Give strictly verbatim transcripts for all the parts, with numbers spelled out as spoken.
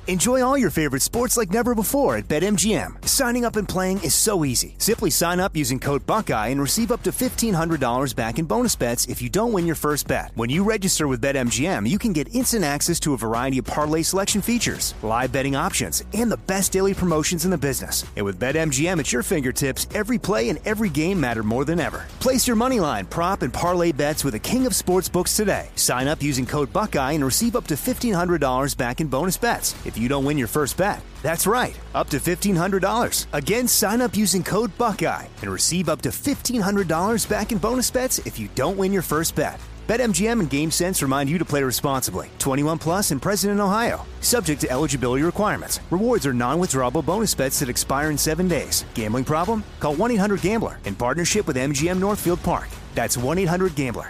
Enjoy all your favorite sports like never before at BetMGM. Signing up and playing is so easy. Simply sign up using code Buckeye and receive up to fifteen hundred dollars back in bonus bets if you don't win your first bet. When you register with BetMGM, you can get instant access to a variety of parlay selection features, live betting options, and the best daily promotions in the business. And with BetMGM at your fingertips, every play and every game matter more than ever. Place your moneyline, prop, and parlay bets with the king of sportsbooks today. Sign up using code Buckeye and receive up to fifteen hundred dollars back in bonus bets if you don't win your first bet. That's right, up to fifteen hundred dollars. Again, sign up using code Buckeye and receive up to fifteen hundred dollars back in bonus bets if you don't win your first bet. BetMGM and GameSense remind you to play responsibly. twenty-one plus and present in Ohio. Subject to eligibility requirements. Rewards are non-withdrawable bonus bets that expire in seven days. Gambling problem? Call one eight hundred gambler in partnership with M G M Northfield Park. That's one eight hundred gambler.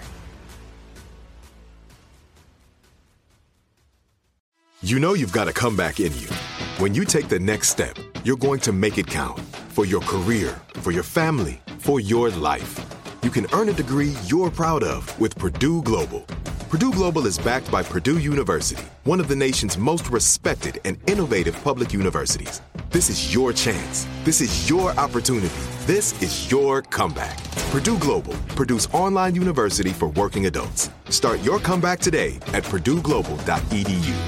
You know you've got a comeback in you. When you take the next step, you're going to make it count. For your career, for your family, for your life. You can earn a degree you're proud of with Purdue Global. Purdue Global is backed by Purdue University, one of the nation's most respected and innovative public universities. This is your chance. This is your opportunity. This is your comeback. Purdue Global, Purdue's online university for working adults. Start your comeback today at purdue global dot e d u.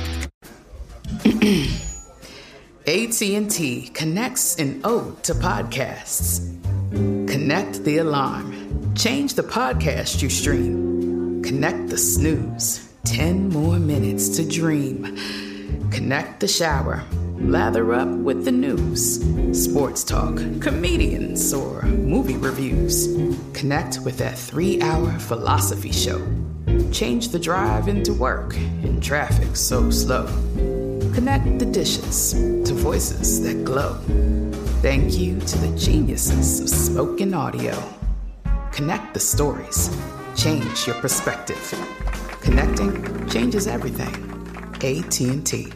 A T and T connects an ode to podcasts. Connect the alarm. Change the podcast you stream. Connect the snooze. Ten more minutes to dream. Connect the shower. Lather up with the news. Sports talk, comedians, or movie reviews. Connect with that three-hour philosophy show. Change the drive into work in traffic so slow. Connect the dishes to voices that glow. Thank you to the geniuses of spoken audio. Connect the stories. Change your perspective. Connecting changes everything. A T and T.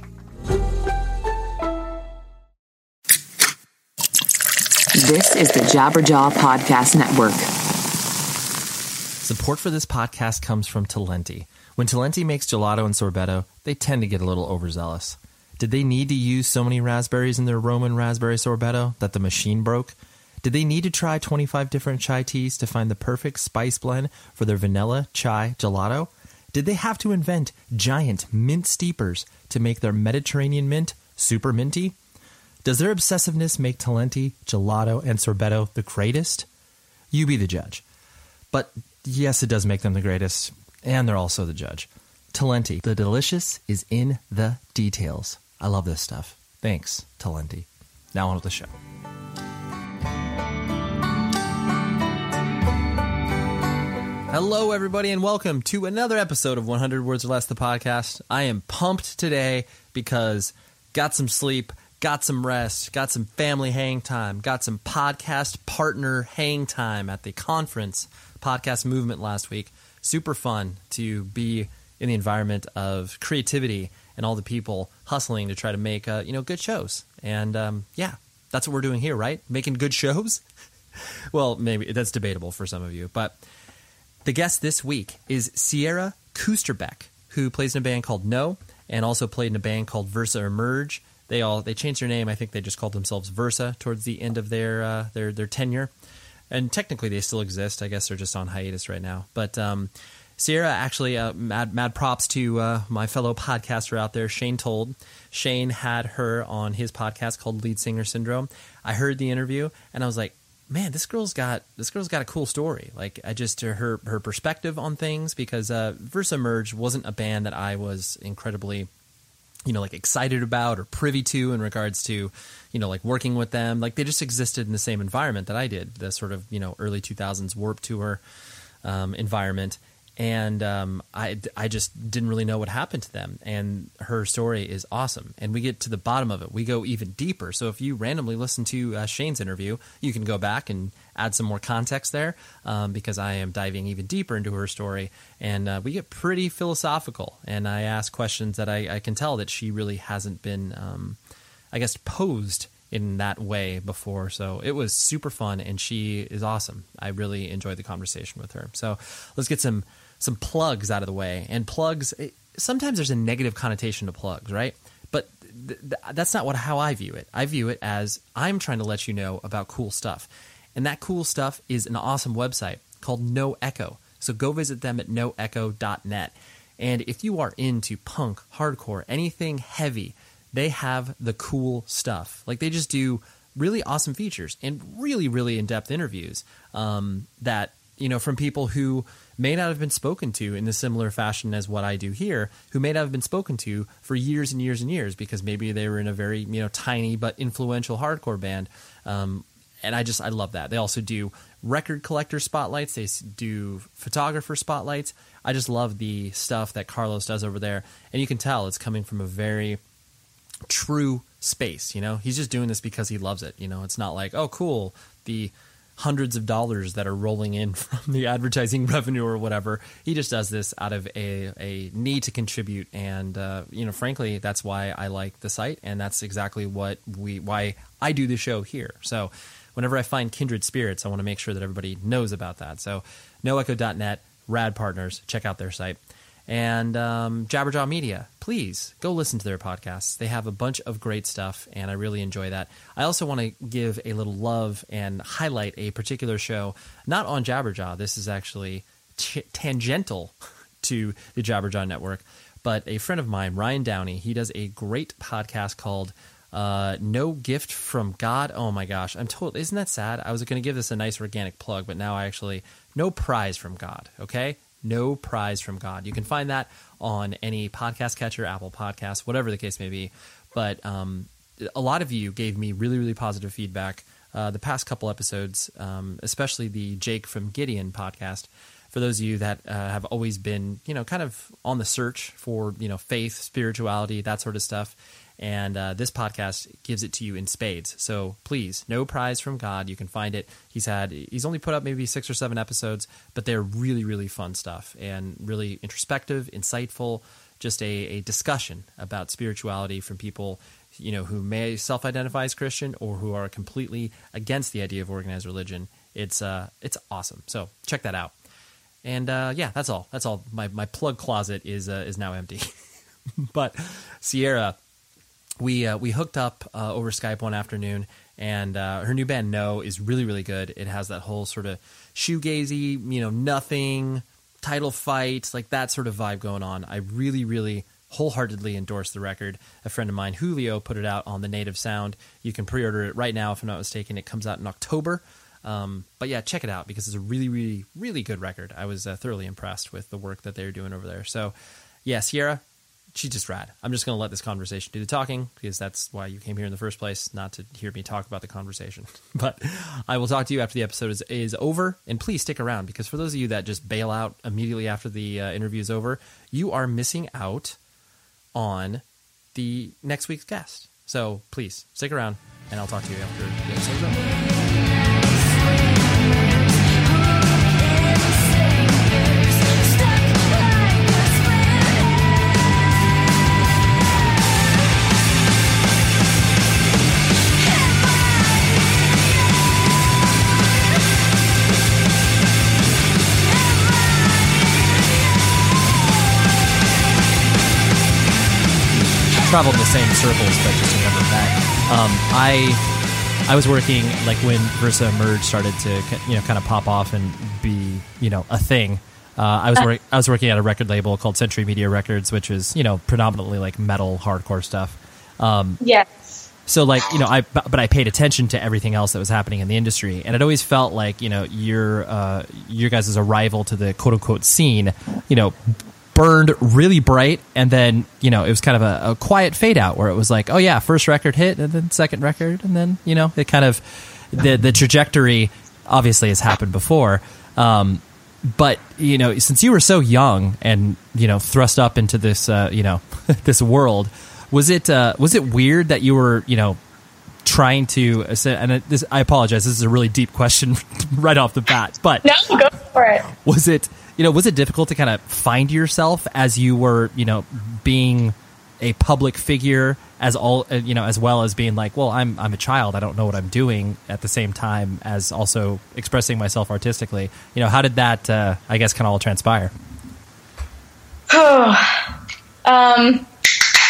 This is the Jabberjaw Podcast Network. Support for this podcast comes from Talenti. When Talenti makes gelato and sorbetto, they tend to get a little overzealous. Did they need to use so many raspberries in their Roman raspberry sorbetto that the machine broke? Did they need to try twenty-five different chai teas to find the perfect spice blend for their vanilla chai gelato? Did they have to invent giant mint steepers to make their Mediterranean mint super minty? Does their obsessiveness make Talenti, gelato, and sorbetto the greatest? You be the judge. But yes, it does make them the greatest, and they're also the judge. Talenti, the delicious is in the details. I love this stuff. Thanks, Talenti. Now on with the show. Hello, everybody, and welcome to another episode of one hundred Words or Less, the podcast. I am pumped today because got some sleep, got some rest, got some family hang time, got some podcast partner hang time at the conference podcast movement last week. Super fun to be in the environment of creativity and all the people hustling to try to make uh, you know good shows. And um, yeah, that's what we're doing here, right? Making good shows? Well, maybe that's debatable for some of you, but the guest this week is Sierra Kusterbeck, who plays in a band called No, and also played in a band called Versa Emerge. They all they changed their name. I think they just called themselves Versa towards the end of their uh, their their tenure, and technically they still exist. I guess they're just on hiatus right now. But um, Sierra, actually, uh, mad mad props to uh, my fellow podcaster out there, Shane Told. Shane had her on his podcast called Lead Singer Syndrome. I heard the interview and I was like, man, this girl's got this girl's got a cool story. Like, I just her her perspective on things, because uh, Versa Merge wasn't a band that I was incredibly, you know, like excited about or privy to in regards to, you know, like working with them. Like, they just existed in the same environment that I did, the sort of, you know, early two thousands Warped Tour um, environment. And um, I, I just didn't really know what happened to them. And her story is awesome. And we get to the bottom of it. We go even deeper. So if you randomly listen to uh, Shane's interview, you can go back and add some more context there, um, because I am diving even deeper into her story. And uh, we get pretty philosophical. And I ask questions that I, I can tell that she really hasn't been, um, I guess, posed in that way before. So it was super fun. And she is awesome. I really enjoyed the conversation with her. So let's get some... some plugs out of the way. And plugs, sometimes there's a negative connotation to plugs, right? But th- th- that's not what how I view it. I view it as I'm trying to let you know about cool stuff. And that cool stuff is an awesome website called No Echo. So go visit them at no echo dot net. And if you are into punk, hardcore, anything heavy, they have the cool stuff. Like they just do really awesome features and really, really in-depth interviews um, that, you know, from people who may not have been spoken to in a similar fashion as what I do here, who may not have been spoken to for years and years and years because maybe they were in a very, you know, tiny but influential hardcore band. Um, and I just, I love that. They also do record collector spotlights. They do photographer spotlights. I just love the stuff that Carlos does over there. And you can tell it's coming from a very true space. You know, he's just doing this because he loves it. You know, it's not like, oh, cool, the hundreds of dollars that are rolling in from the advertising revenue or whatever. He just does this out of a, a need to contribute. And, uh, you know, frankly, that's why I like the site. And that's exactly what we, why I do the show here. So whenever I find kindred spirits, I want to make sure that everybody knows about that. So no echo dot net, rad partners, check out their site. And um, Jabberjaw Media, please go listen to their podcasts. They have a bunch of great stuff, and I really enjoy that. I also want to give a little love and highlight a particular show, not on Jabberjaw. This is actually t- tangential to the Jabberjaw Network, but a friend of mine, Ryan Downey, he does a great podcast called uh, No Gift from God. Oh my gosh, I'm told, isn't that sad? I was going to give this a nice organic plug, but now I actually, no prize from God, okay? No prize from God. You can find that on any podcast catcher, Apple Podcasts, whatever the case may be. But um, a lot of you gave me really, really positive feedback uh, the past couple episodes, um, especially the Jake from Gideon podcast. For those of you that uh, have always been, you know, kind of on the search for, you know, faith, spirituality, that sort of stuff. And uh, this podcast gives it to you in spades. So please, no prize from God. You can find it. He's had, he's only put up maybe six or seven episodes, but they're really, really fun stuff and really introspective, insightful, just a, a discussion about spirituality from people, you know, who may self-identify as Christian or who are completely against the idea of organized religion. It's uh, it's awesome. So check that out. And uh, yeah, that's all. That's all. My my plug closet is uh, is now empty. But Sierra, We uh, we hooked up uh, over Skype one afternoon, and uh, her new band No is really, really good. It has that whole sort of shoegazy, you know, nothing, title fight, like that sort of vibe going on. I really, really wholeheartedly endorse the record. A friend of mine, Julio, put it out on the Native Sound. You can pre-order it right now, if I'm not mistaken. It comes out in October. Um, but yeah, check it out because it's a really, really, really good record. I was uh, thoroughly impressed with the work that they're doing over there. So yeah, Sierra, she's just rad. I'm just going to let this conversation do the talking because that's why you came here in the first place, not to hear me talk about the conversation. But I will talk to you after the episode is, is over, and please stick around because for those of you that just bail out immediately after the uh, interview is over, you are missing out on the next week's guest. So please stick around, and I'll talk to you after the episode is over. Traveled in the same circles, but just never met. Um, I I was working like when Versa Emerge started to you know kind of pop off and be you know a thing. Uh, I was work, I was working at a record label called Century Media Records, which is you know predominantly like metal hardcore stuff. Um, yes. So like you know I but I paid attention to everything else that was happening in the industry, and it always felt like you know your uh, your guys' arrival to the quote unquote scene, you know. burned really bright, and then you know it was kind of a, a quiet fade out where it was like, oh yeah, first record hit, and then second record, and then you know it kind of the the trajectory obviously has happened before, um, but you know since you were so young and you know thrust up into this uh, you know this world, was it uh, was it weird that you were you know trying to and this I apologize, this is a really deep question right off the bat, but no, go for it. Was it You know, was it difficult to kind of find yourself as you were, you know, being a public figure as all, you know, as well as being like, well, I'm I'm a child, I don't know what I'm doing at the same time as also expressing myself artistically. You know, how did that, uh, I guess, kind of all transpire? Oh, um,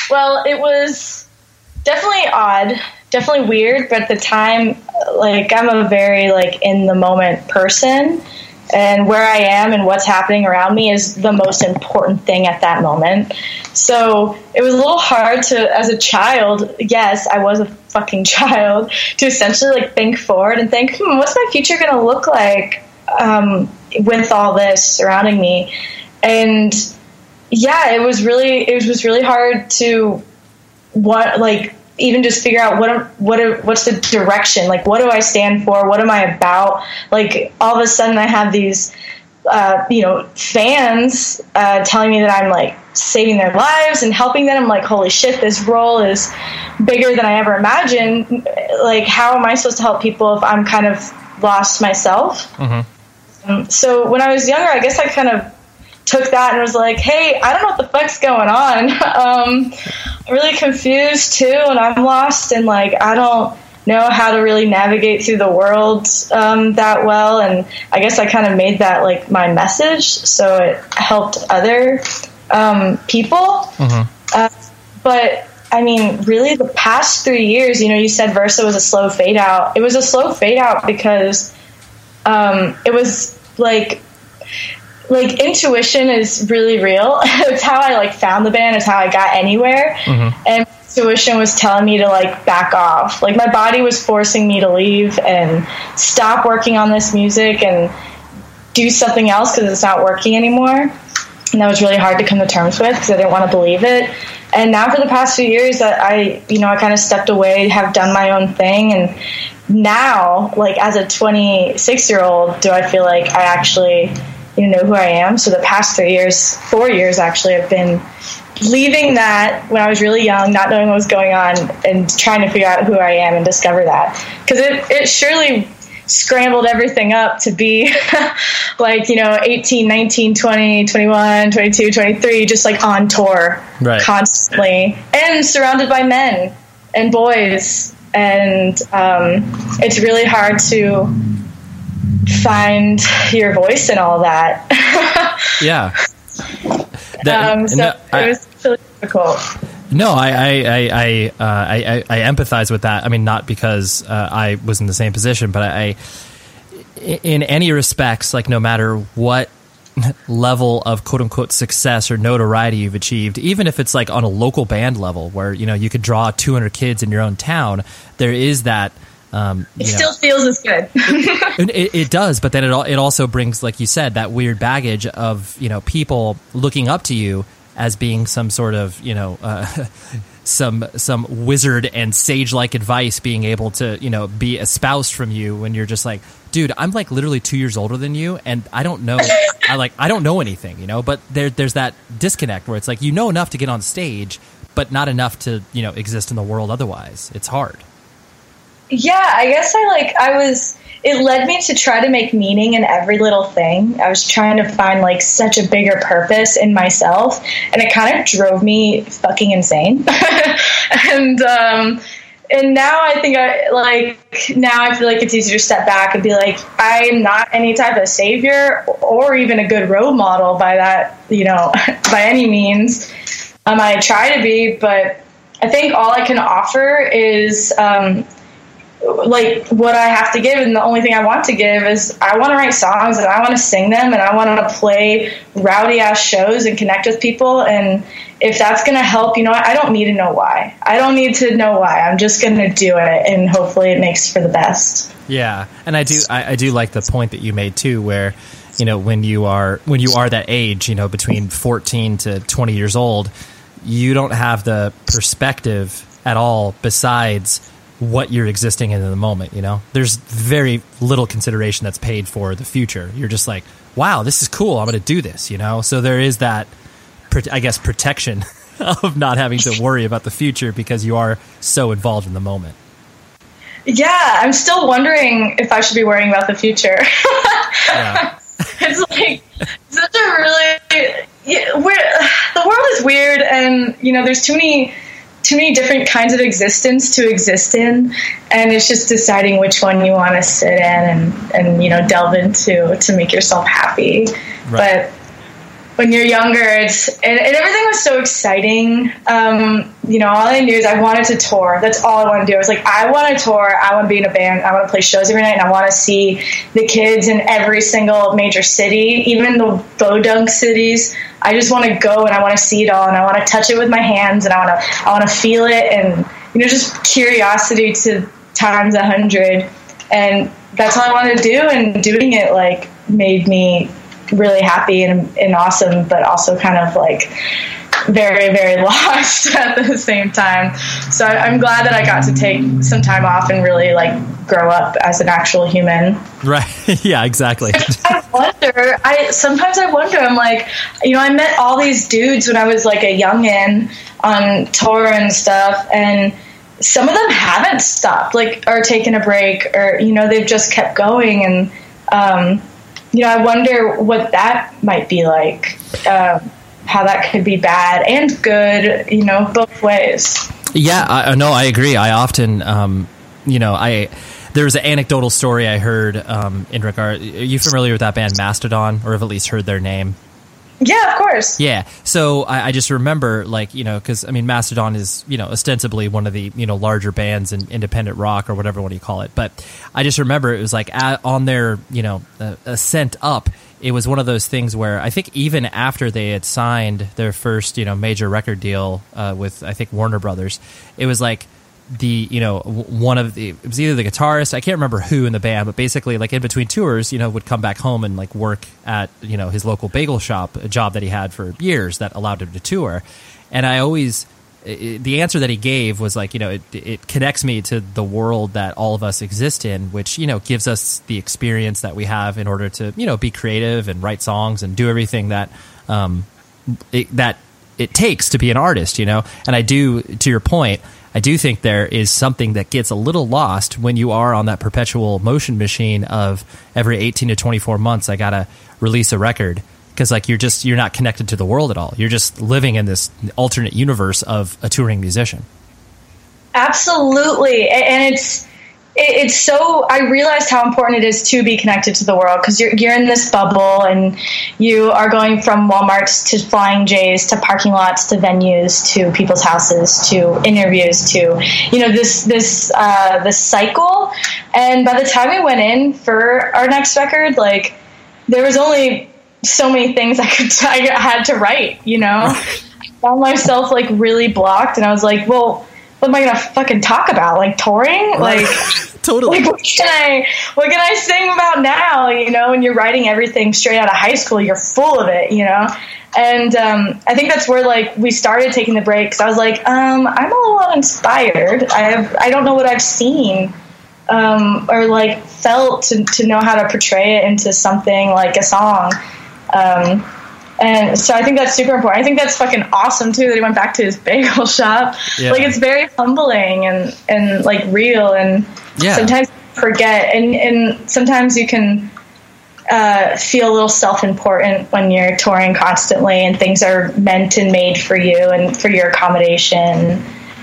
Well, it was definitely odd, definitely weird, but at the time, like, I'm a very, like, in the moment person, and where I am and what's happening around me is the most important thing at that moment. So it was a little hard to, as a child, yes, I was a fucking child, to essentially, like, think forward and think, hmm, what's my future going to look like um, with all this surrounding me? And yeah, it was really, it was really hard to what, like, even just figure out what, what, what's the direction? Like, what do I stand for? What am I about? Like, all of a sudden I have these, uh, you know, fans uh, telling me that I'm, like, saving their lives and helping them. I'm like, holy shit, this role is bigger than I ever imagined. Like, how am I supposed to help people if I'm kind of lost myself? Mm-hmm. Um, so when I was younger, I guess I kind of took that and was like, hey, I don't know what the fuck's going on. um, I'm really confused too, and I'm lost, and like I don't know how to really navigate through the world um, that well. And I guess I kind of made that like my message, so it helped other um, people. Mm-hmm. Uh, but I mean, really, the past three years, you know, you said Versa was a slow fade out. It was a slow fade out because um, it was like. Like, intuition is really real. It's how I, like, found the band. It's how I got anywhere. Mm-hmm. And intuition was telling me to, like, back off. Like, my body was forcing me to leave and stop working on this music and do something else because it's not working anymore. And that was really hard to come to terms with because I didn't want to believe it. And now for the past few years, that I, you know, I kind of stepped away, have done my own thing. And now, like, as a twenty-six-year-old, do I feel like I actually... you know who I am. So the past three years, four years actually, I've been leaving that when I was really young, not knowing what was going on, and trying to figure out who I am and discover that. Because it, it surely scrambled everything up to be like, you know, eighteen, nineteen, twenty, twenty-one, twenty-two, twenty-three, just like on tour right. constantly and surrounded by men and boys. And um, it's really hard to find your voice in all that. yeah. That, um, so no, I, it was really difficult. No, I I I I, uh, I I empathize with that. I mean, not because uh, I was in the same position, but I, in any respects, like no matter what level of quote unquote success or notoriety you've achieved, even if it's like on a local band level where you know you could draw two hundred kids in your own town, there is that. Um, it you know, still feels as good. it, it does, but then it it also brings, like you said, that weird baggage of you know people looking up to you as being some sort of you know uh, some some wizard and sage like advice being able to you know be espoused from you when you're just like, dude, I'm like literally two years older than you, and I don't know, I like I don't know anything, you know. But there there's that disconnect where it's like you know enough to get on stage, but not enough to you know exist in the world otherwise. It's hard. Yeah, I guess I like, I was, it led me to try to make meaning in every little thing. I was trying to find like such a bigger purpose in myself, and it kind of drove me fucking insane. and, um, and now I think I like, now I feel like it's easier to step back and be like, I'm not any type of savior or even a good role model by that, you know, by any means. Um, I try to be, but I think all I can offer is, um, like what I have to give, and the only thing I want to give is I want to write songs and I want to sing them and I want to play rowdy ass shows and connect with people. And if that's going to help, you know, I don't need to know why. I don't need to know why. I'm just going to do it, and hopefully it makes for the best. Yeah, and I do I, I do like the point that you made too, where you know when you are when you are that age, you know, between fourteen to twenty years old, you don't have the perspective at all besides what you're existing in in the moment. You know, there's very little consideration that's paid for the future. You're just like, wow, this is cool, I'm going to do this, you know. So there is that, I guess, protection of not having to worry about the future because you are so involved in the moment. Yeah, I'm still wondering if I should be worrying about the future. Yeah. It's like such a really yeah, we're, the world is weird, and you know, there's too many too many different kinds of existence to exist in, and it's just deciding which one you want to sit in and, and you know delve into to make yourself happy. Right. But when you're younger, it's and, and everything was so exciting. Um, you know, all I knew is I wanted to tour. That's all I wanted to do. I was like, I want to tour. I want to be in a band. I want to play shows every night, and I want to see the kids in every single major city, even the bodunk cities. I just want to go and I want to see it all, and I want to touch it with my hands, and I want to I want to feel it, and you know, just curiosity to times a hundred, and that's all I wanted to do. And doing it like made me really happy and, and awesome, but also kind of like very, very lost at the same time. So I, I'm glad that I got to take some time off and really like grow up as an actual human. Right. Yeah, exactly. I wonder, I sometimes I wonder, I'm like, you know, I met all these dudes when I was like a youngin' on tour and stuff, and some of them haven't stopped, like, or taken a break, or, you know, they've just kept going. And, um, you know, I wonder what that might be like, uh, how that could be bad and good, you know, both ways. Yeah, I, no, I agree. I often, um, you know, I there's an anecdotal story I heard um, in regard. Are you familiar with that band Mastodon, or have at least heard their name? Yeah, of course. Yeah. So I, I just remember, like, you know, because, I mean, Mastodon is, you know, ostensibly one of the, you know, larger bands in independent rock or whatever one you call it. But I just remember it was like at, on their, you know, uh, ascent up, it was one of those things where I think even after they had signed their first, you know, major record deal uh, with, I think, Warner Brothers, it was like, the you know one of the it was either the guitarist, I can't remember who in the band, but basically like in between tours, you know, would come back home and like work at, you know, his local bagel shop, a job that he had for years that allowed him to tour. And I always it, the answer that he gave was like, you know, it, it connects me to the world that all of us exist in, which, you know, gives us the experience that we have in order to, you know, be creative and write songs and do everything that um it, that it takes to be an artist, you know. And I do, to your point, I do think there is something that gets a little lost when you are on that perpetual motion machine of every eighteen to twenty-four months, I got to release a record. Because like you're just, you're not connected to the world at all. You're just living in this alternate universe of a touring musician. Absolutely. And it's, it's so, I realized how important it is to be connected to the world, because you're you're in this bubble and you are going from Walmarts to Flying J's to parking lots to venues to people's houses to interviews to, you know, this this uh, this cycle. And by the time we went in for our next record, like there was only so many things I could I had to write, you know. I found myself like really blocked, and I was like, well, what am I gonna fucking talk about? Like touring? Like totally. Like, what can I what can I sing about now? You know, when you're writing everything straight out of high school, you're full of it, you know? And um, I think that's where like we started taking the break, because I was like, um, I'm a little uninspired. I have I don't know what I've seen um, or like felt to, to know how to portray it into something like a song. Um And so I think that's super important. I think that's fucking awesome too that he went back to his bagel shop. Yeah. Like it's very humbling and, and like real, and yeah. sometimes you forget, and, and sometimes you can uh, feel a little self-important when you're touring constantly and things are meant and made for you and for your accommodation.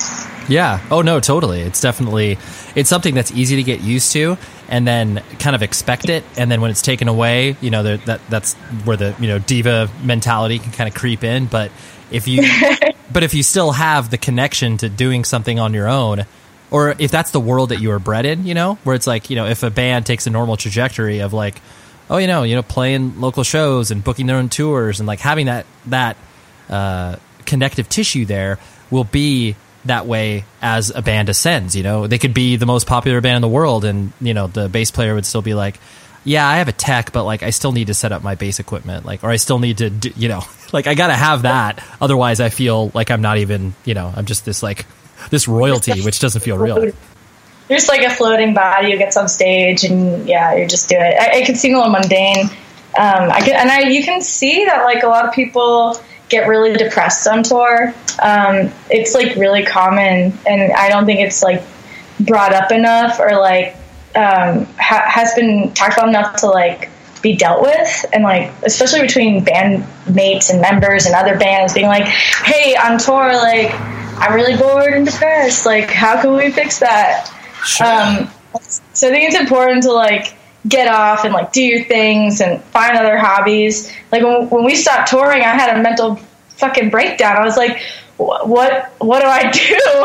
Yeah. Oh no, totally. It's definitely, it's something that's easy to get used to and then kind of expect it. And then when it's taken away, you know, that that's where the, you know, diva mentality can kind of creep in. But if you, but if you still have the connection to doing something on your own, or if that's the world that you were bred in, you know, where it's like, you know, if a band takes a normal trajectory of like, oh, you know, you know, playing local shows and booking their own tours and like having that, that, uh, connective tissue there will be that way as a band ascends. You know, they could be the most popular band in the world, and you know the bass player would still be like, yeah, I have a tech, but like I still need to set up my bass equipment, like, or I still need to do, you know, like I gotta have that, otherwise I feel like I'm not even, you know, I'm just this like this royalty which doesn't feel real. You're just like a floating body who gets on stage and yeah, you just do it. I, it can seem a little mundane. um I can, and I you can see that like a lot of people get really depressed on tour. Um, it's like really common, and I don't think it's like brought up enough or like um, ha- has been talked about enough to like be dealt with. And like, especially between band mates and members and other bands being like, hey, on tour, like I'm really bored and depressed. Like, how can we fix that? Sure. Um, so I think it's important to like get off and like do your things and find other hobbies. Like when, when we stopped touring, I had a mental fucking breakdown. I was like, what, what do I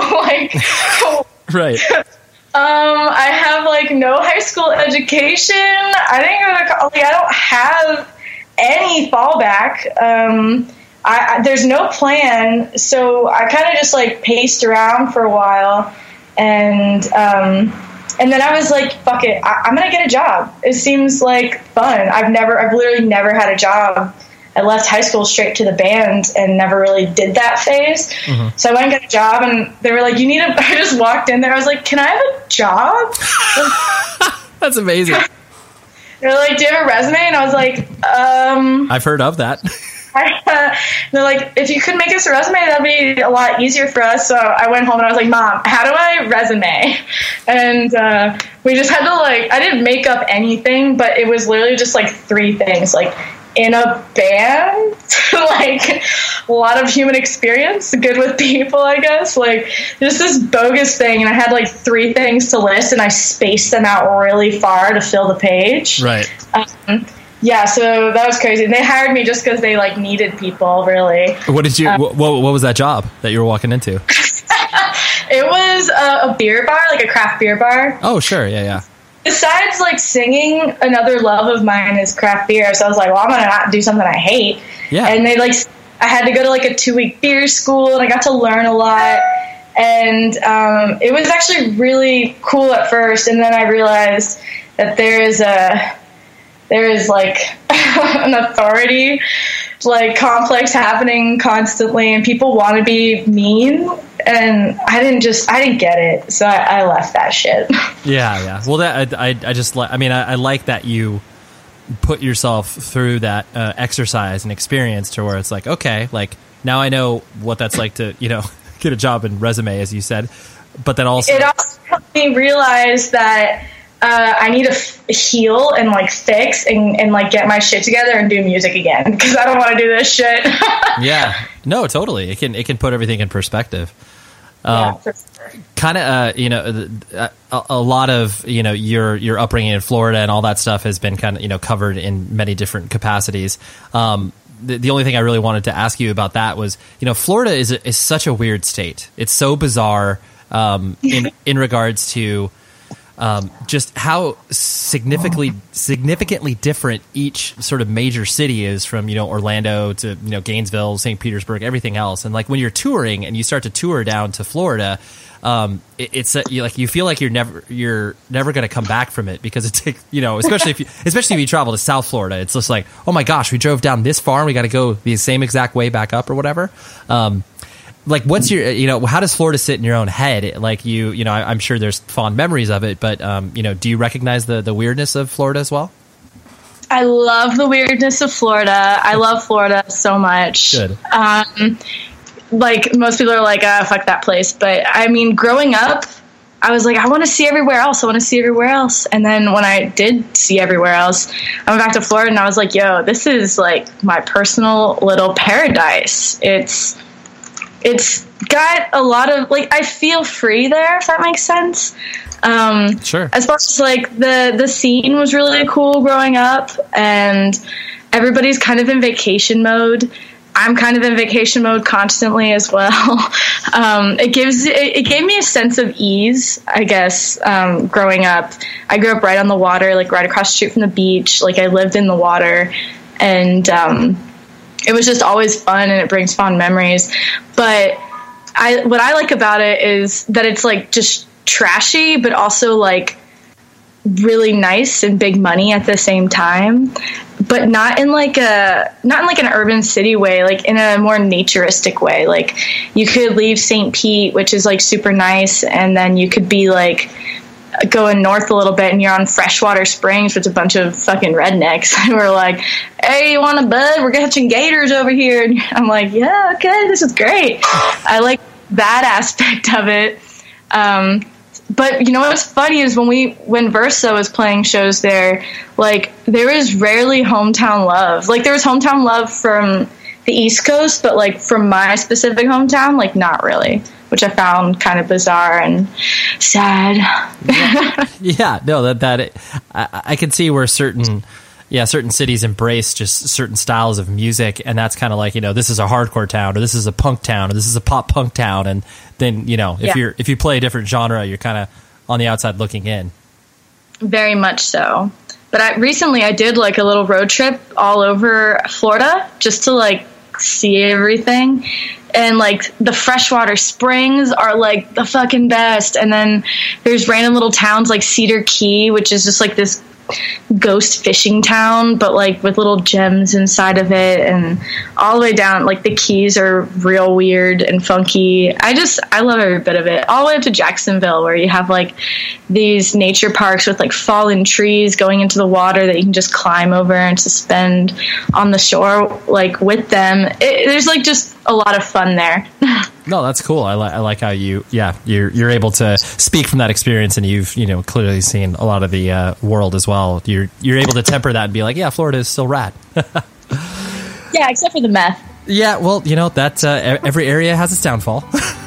do? Like, right. Um, I have like no high school education. I didn't go to college. I don't have any fallback. Um, I, I there's no plan, so I kind of just like paced around for a while, and um, and then I was like, "Fuck it, I, I'm gonna get a job. It seems like fun. I've never, I've literally never had a job. I left high school straight to the band and never really did that phase. Mm-hmm. So I went and got a job, and they were like, you need a, I just walked in there. I was like, can I have a job? That's amazing. They're like, do you have a resume? And I was like, um, I've heard of that. I, uh, they're like, if you could make us a resume, that'd be a lot easier for us. So I went home and I was like, Mom, how do I resume? And uh, we just had to like, I didn't make up anything, but it was literally just like three things, like in a band, like a lot of human experience, good with people, I guess, like just this bogus thing. And I had like three things to list, and I spaced them out really far to fill the page. Right. Um, yeah, so that was crazy. And they hired me just because they like needed people, really. What did you? Um, what, what was that job that you were walking into? It was a, a beer bar, like a craft beer bar. Oh, sure, yeah, yeah. Besides, like, singing, another love of mine is craft beer. So I was like, well, I'm going to not do something I hate. Yeah. And they, like, I had to go to, like, a two-week beer school, and I got to learn a lot. And um, it was actually really cool at first. And then I realized that there is a, there is, like, an authority, like, complex happening constantly, and people want to be mean. And I didn't just, I didn't get it. So I, I left that shit. Yeah, yeah. Well, that I, I, I just, I mean, I, I like that you put yourself through that uh, exercise and experience to where it's like, okay, like now I know what that's like to, you know, get a job and resume, as you said. But then also, it also helped me realize that uh, I need to f- heal and like fix and, and like get my shit together and do music again, because I don't want to do this shit. Yeah, no, totally. It can, it can put everything in perspective. Um, yeah, kind of, uh, you know, a, a lot of, you know, your, your upbringing in Florida and all that stuff has been kind of, you know, covered in many different capacities. Um, the, the only thing I really wanted to ask you about that was, you know, Florida is, is such a weird state. It's so bizarre, um, in, in regards to, Um, just how significantly significantly different each sort of major city is from, you know, Orlando to, you know, Gainesville, Saint Petersburg, everything else. And like when you're touring and you start to tour down to Florida, um, it, it's a, you like you feel like you're never you're never going to come back from it, because it takes, you know, especially if you especially if you travel to South Florida, it's just like, oh my gosh, we drove down this far and we got to go the same exact way back up or whatever. Um, Like, what's your, you know, how does Florida sit in your own head? Like, you, you know, I, I'm sure there's fond memories of it, but, um, you know, do you recognize the, the weirdness of Florida as well? I love the weirdness of Florida. I love Florida so much. Good. Um, like, most people are like, ah, fuck that place. But, I mean, growing up, I was like, I want to see everywhere else. I want to see everywhere else. And then when I did see everywhere else, I went back to Florida and I was like, yo, this is, like, my personal little paradise. It's... It's got a lot of, like, I feel free there, if that makes sense. Um, sure. As far as, like, the, the scene was really cool growing up, and everybody's kind of in vacation mode. I'm kind of in vacation mode constantly as well. um, it gives, it, it gave me a sense of ease, I guess, um, growing up. I grew up right on the water, like, right across the street from the beach. Like, I lived in the water, and, um... it was just always fun, and it brings fond memories. But I, what I like about it is that it's like just trashy, but also like really nice and big money at the same time. But not in like a not in like an urban city way, like in a more naturistic way. Like you could leave Saint Pete, which is like super nice, and then you could be like going north a little bit and you're on Freshwater Springs with a bunch of fucking rednecks who are like, hey, you want a bud? We're catching gators over here. And I'm like, yeah, okay, this is great. I like that aspect of it. Um, but you know what's funny is when we when Versa was playing shows there, like there is rarely hometown love. Like there was hometown love from the East Coast, but like from my specific hometown, like not really. which I found kind of bizarre and sad. yeah. yeah, no, that that I, I can see where certain yeah certain cities embrace just certain styles of music, and that's kind of like, you know, this is a hardcore town, or this is a punk town, or this is a pop punk town, and then, you know, if yeah. you're if you play a different genre, you're kind of on the outside looking in. Very much so. But I recently I did like a little road trip all over Florida just to like see everything. And like the freshwater springs are like the fucking best. And then there's random little towns like Cedar Key, which is just like this ghost fishing town, but like with little gems inside of it, and all the way down, like the Keys are real weird and funky. I just, I love every bit of it. All the way up to Jacksonville, where you have like these nature parks with like fallen trees going into the water that you can just climb over and suspend on the shore, like with them. It, there's like just a lot of fun there. No, that's cool. I, li- I like how you, yeah, you're you're able to speak from that experience, and you've, you know, clearly seen a lot of the uh, world as well. You're you're able to temper that and be like, yeah, Florida is still rad. Yeah, except for the meth. Yeah, well, you know, that uh, every area has its downfall.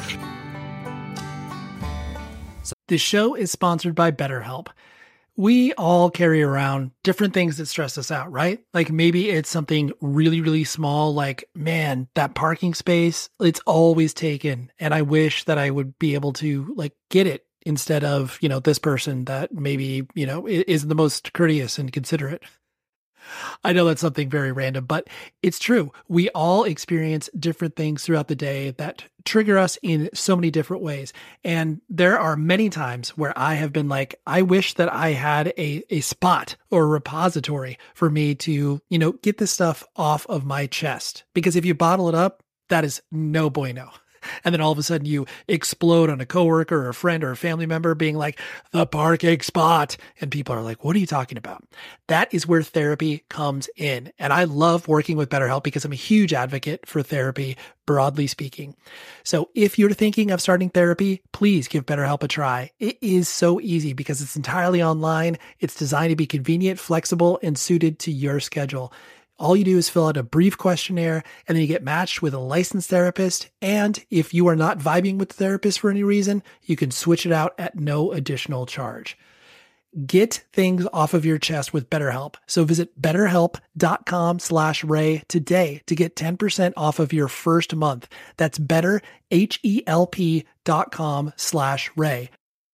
This show is sponsored by BetterHelp. We all carry around different things that stress us out, right? Like maybe it's something really, really small, like, man, that parking space, it's always taken. And I wish that I would be able to like get it instead of, you know, this person that maybe, you know, isn't the most courteous and considerate. I know that's something very random, but it's true. We all experience different things throughout the day that trigger us in so many different ways. And there are many times where I have been like, I wish that I had a, a spot or a repository for me to, you know, get this stuff off of my chest. Because if you bottle it up, that is no bueno. And then all of a sudden you explode on a coworker or a friend or a family member being like, the parking spot. And people are like, what are you talking about? That is where therapy comes in. And I love working with BetterHelp because I'm a huge advocate for therapy, broadly speaking. So if you're thinking of starting therapy, please give BetterHelp a try. It is so easy because it's entirely online. It's designed to be convenient, flexible, and suited to your schedule. All you do is fill out a brief questionnaire, and then you get matched with a licensed therapist. And if you are not vibing with the therapist for any reason, you can switch it out at no additional charge. Get things off of your chest with BetterHelp. So visit betterhelp.com slash Ray today to get ten percent off of your first month. That's betterhelp.com slash Ray.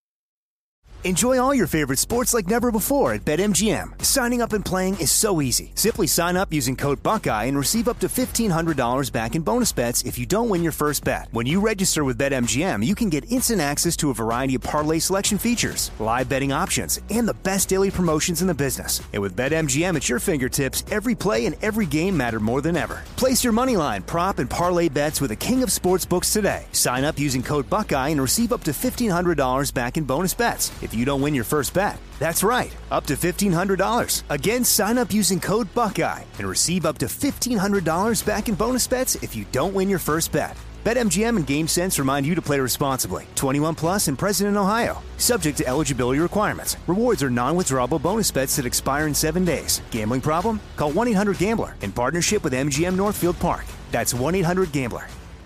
Enjoy all your favorite sports like never before at BetMGM. Signing up and playing is so easy. Simply sign up using code Buckeye and receive up to fifteen hundred dollars back in bonus bets if you don't win your first bet. When you register with BetMGM, you can get instant access to a variety of parlay selection features, live betting options, and the best daily promotions in the business. And with BetMGM at your fingertips, every play and every game matter more than ever. Place your moneyline, prop, and parlay bets with the king of sportsbooks today. Sign up using code Buckeye and receive up to fifteen hundred dollars back in bonus bets if you don't win your first bet. That's right, up to fifteen hundred dollars. Again, sign up using code Buckeye and receive up to fifteen hundred dollars back in bonus bets if you don't win your first bet. BetMGM and GameSense remind you to play responsibly. twenty-one plus and present in Ohio. Subject to eligibility requirements. Rewards are non-withdrawable bonus bets that expire in seven days. Gambling problem? Call one eight hundred gambler in partnership with M G M Northfield Park. That's one eight hundred gambler.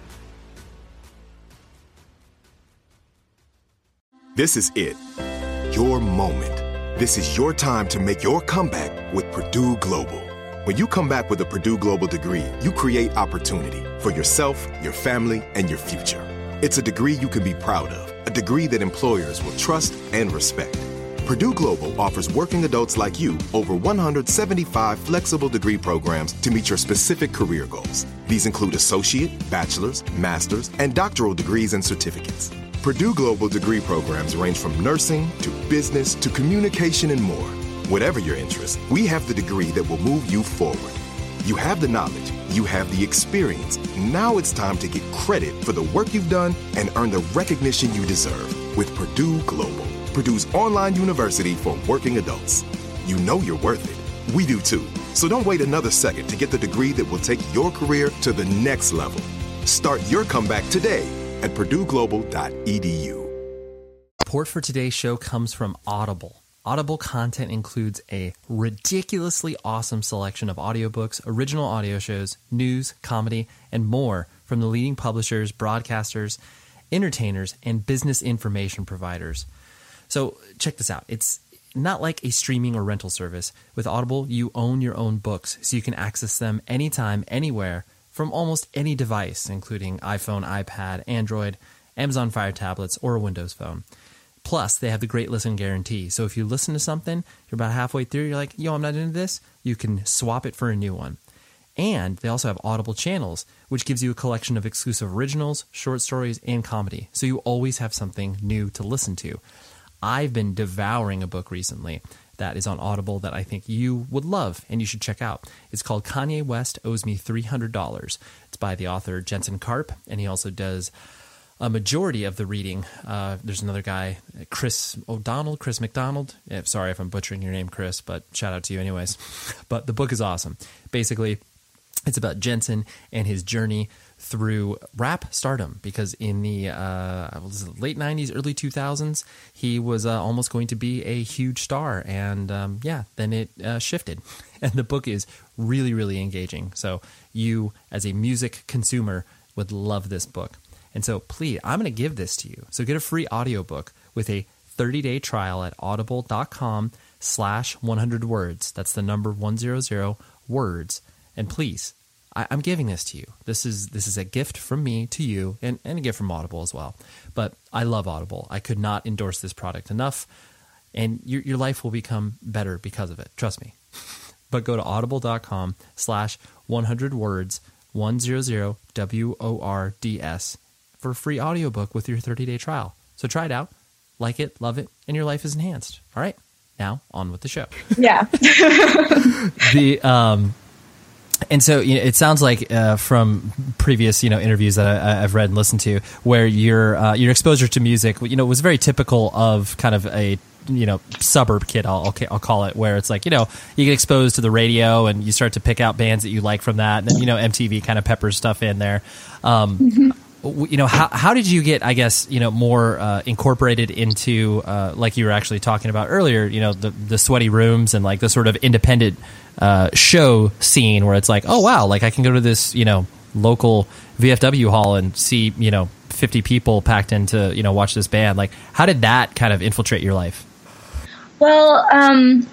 This is it. Your moment. This is your time to make your comeback with Purdue Global. When you come back with a Purdue Global degree, you create opportunity for yourself, your family, and your future. It's a degree you can be proud of, a degree that employers will trust and respect. Purdue Global offers working adults like you over one hundred seventy-five flexible degree programs to meet your specific career goals. These include associate, bachelor's, master's, and doctoral degrees and certificates. Purdue Global degree programs range from nursing to business to communication and more. Whatever your interest, we have the degree that will move you forward. You have the knowledge, you have the experience. Now it's time to get credit for the work you've done and earn the recognition you deserve with Purdue Global, Purdue's online university for working adults. You know you're worth it. We do too. So don't wait another second to get the degree that will take your career to the next level. Start your comeback today at purdue global dot e d u. Support for today's show comes from Audible. Audible content includes a ridiculously awesome selection of audiobooks, original audio shows, news, comedy, and more from the leading publishers, broadcasters, entertainers, and business information providers. So check this out. It's not like a streaming or rental service. With Audible, you own your own books, so you can access them anytime, anywhere, from almost any device, including iPhone, iPad, Android, Amazon Fire tablets, or a Windows phone. Plus, they have the great listen guarantee. So if you listen to something, you're about halfway through, you're like, yo, I'm not into this, you can swap it for a new one. And they also have Audible channels, which gives you a collection of exclusive originals, short stories, and comedy. So you always have something new to listen to. I've been devouring a book recently that is on Audible that I think you would love and you should check out. It's called Kanye West Owes Me three hundred dollars. It's by the author Jensen Karp, and he also does a majority of the reading. Uh, there's another guy, Chris O'Donnell, Chris McDonald. Yeah, sorry if I'm butchering your name, Chris, but shout out to you anyways. But the book is awesome. Basically, it's about Jensen and his journey through rap stardom, because in the uh, late nineties, early two thousands, he was uh, almost going to be a huge star. And um, yeah, then it uh, shifted. And the book is really, really engaging. So you, as a music consumer, would love this book. And so please, I'm going to give this to you. So get a free audiobook with a thirty-day trial at audible.com slash 100 words. That's the number one hundred words. And please, I, I'm giving this to you. This is this is a gift from me to you, and, and a gift from Audible as well. But I love Audible. I could not endorse this product enough, and your your life will become better because of it. Trust me. But go to audible.com slash 100 words, one hundred, W O R D S, for a free audiobook with your thirty-day trial. So try it out, like it, love it, and your life is enhanced. All right, now on with the show. Yeah. the um. And so you know, it sounds like uh, from previous, you know, interviews that I, I've read and listened to, where your uh, your exposure to music, you know, was very typical of kind of a, you know, suburb kid, I'll, I'll I'll call it, where it's like, you know, you get exposed to the radio and you start to pick out bands that you like from that, and then, you know, M T V kind of peppers stuff in there. Um, mm-hmm. You know, how how did you get, I guess, you know, more uh, incorporated into, uh, like you were actually talking about earlier, you know, the the sweaty rooms and like the sort of independent uh, show scene where it's like, oh wow, like I can go to this, you know, local V F W hall and see, you know, fifty people packed in to, you know, watch this band. Like, how did that kind of infiltrate your life? Well, um,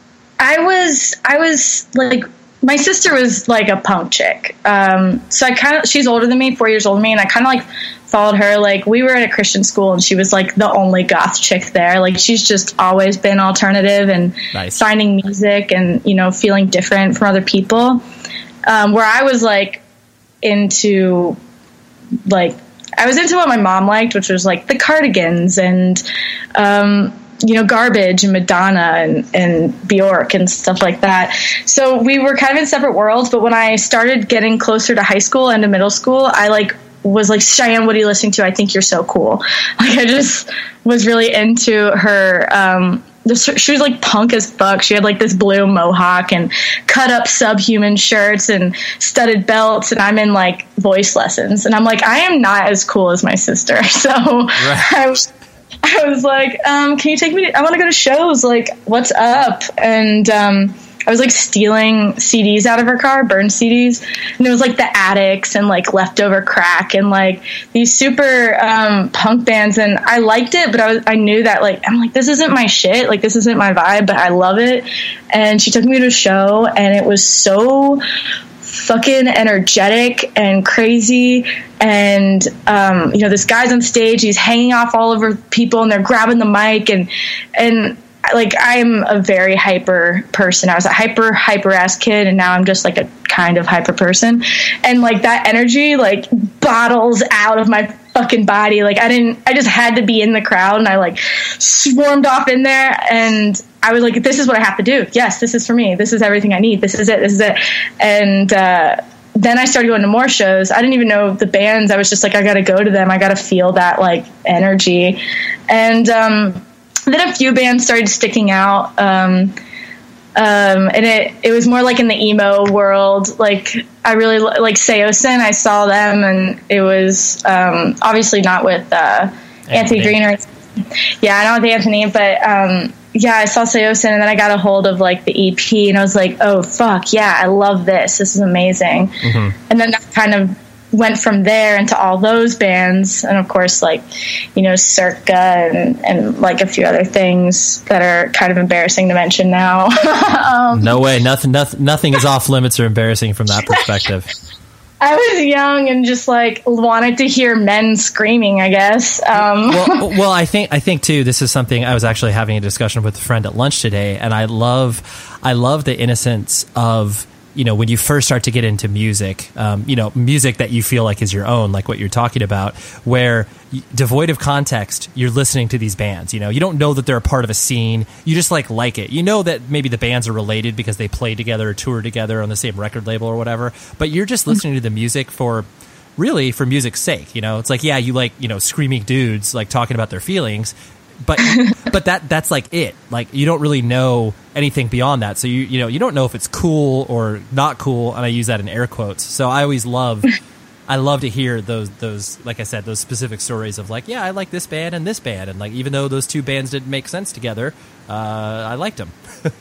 I was I was like. My sister was like a punk chick. Um, so I kind of, she's older than me, four years older than me. And I kind of like followed her. Like, we were at a Christian school and she was like the only goth chick there. Like, she's just always been alternative and nice. Finding music and, you know, feeling different from other people. Um, where I was like into like, I was into what my mom liked, which was like the Cardigans and, um, you know, Garbage and Madonna and, and Bjork and stuff like that. So we were kind of in separate worlds. But when I started getting closer to high school and to middle school, I like was like, Cheyenne, what are you listening to? I think you're so cool. Like, I just was really into her. Um, this, she was like punk as fuck. She had like this blue mohawk and cut up Subhuman shirts and studded belts. And I'm in like voice lessons. And I'm like, I am not as cool as my sister. So right. I was I was like, um, can you take me to, I want to go to shows. Like, what's up? And um, I was like stealing C Ds out of her car, burned C Ds. And it was like the Addicts and like Leftover Crack and like these super um, punk bands. And I liked it, but I was, I knew that like, I'm like, this isn't my shit. Like, this isn't my vibe, but I love it. And she took me to a show and it was so fucking energetic and crazy. And, um, you know, this guy's on stage, he's hanging off all over people and they're grabbing the mic and, and like, I'm a very hyper person. I was a hyper, hyper ass kid. And now I'm just like a kind of hyper person. And like that energy, like bottles out of my fucking body. Like I didn't, I just had to be in the crowd and I like swarmed off in there and I was like, this is what I have to do. Yes, this is for me. This is everything I need. This is it. This is it. And, uh, then I started going to more shows. I didn't even know the bands. I was just like, I got to go to them. I got to feel that like energy. And, um, then a few bands started sticking out. Um, um, and it, it was more like in the emo world. Like I really like Seosin. I saw them and it was, um, obviously not with, uh, Anthony, Anthony Green or, yeah, not with Anthony, but, um, yeah, I saw Seosin and then I got a hold of like the E P and I was like, oh fuck yeah, I love this. This is amazing. Mm-hmm. And then that kind of went from there into all those bands, and of course, like, you know, Circa and, and like a few other things that are kind of embarrassing to mention now. um, no way, nothing, nothing, nothing is off limits or embarrassing from that perspective. I was young and just like wanted to hear men screaming, I guess. Um. well, well, I think I think too. This is something I was actually having a discussion with a friend at lunch today, and I love, I love the innocence of, you know, when you first start to get into music, um, you know, music that you feel like is your own, like what you're talking about, where y- devoid of context, you're listening to these bands. You know, you don't know that they're a part of a scene. You just like like it. You know that maybe the bands are related because they play together or tour together on the same record label or whatever. But you're just listening to the music for, really, for music's sake. You know, it's like, yeah, you like, you know, screaming dudes like talking about their feelings. But but that that's like it. Like, you don't really know anything beyond that. So you you know you don't know if it's cool or not cool, and I use that in air quotes. So I always love I love to hear those those like I said, those specific stories of like, yeah, I like this band and this band, and like even though those two bands didn't make sense together, uh, I liked them.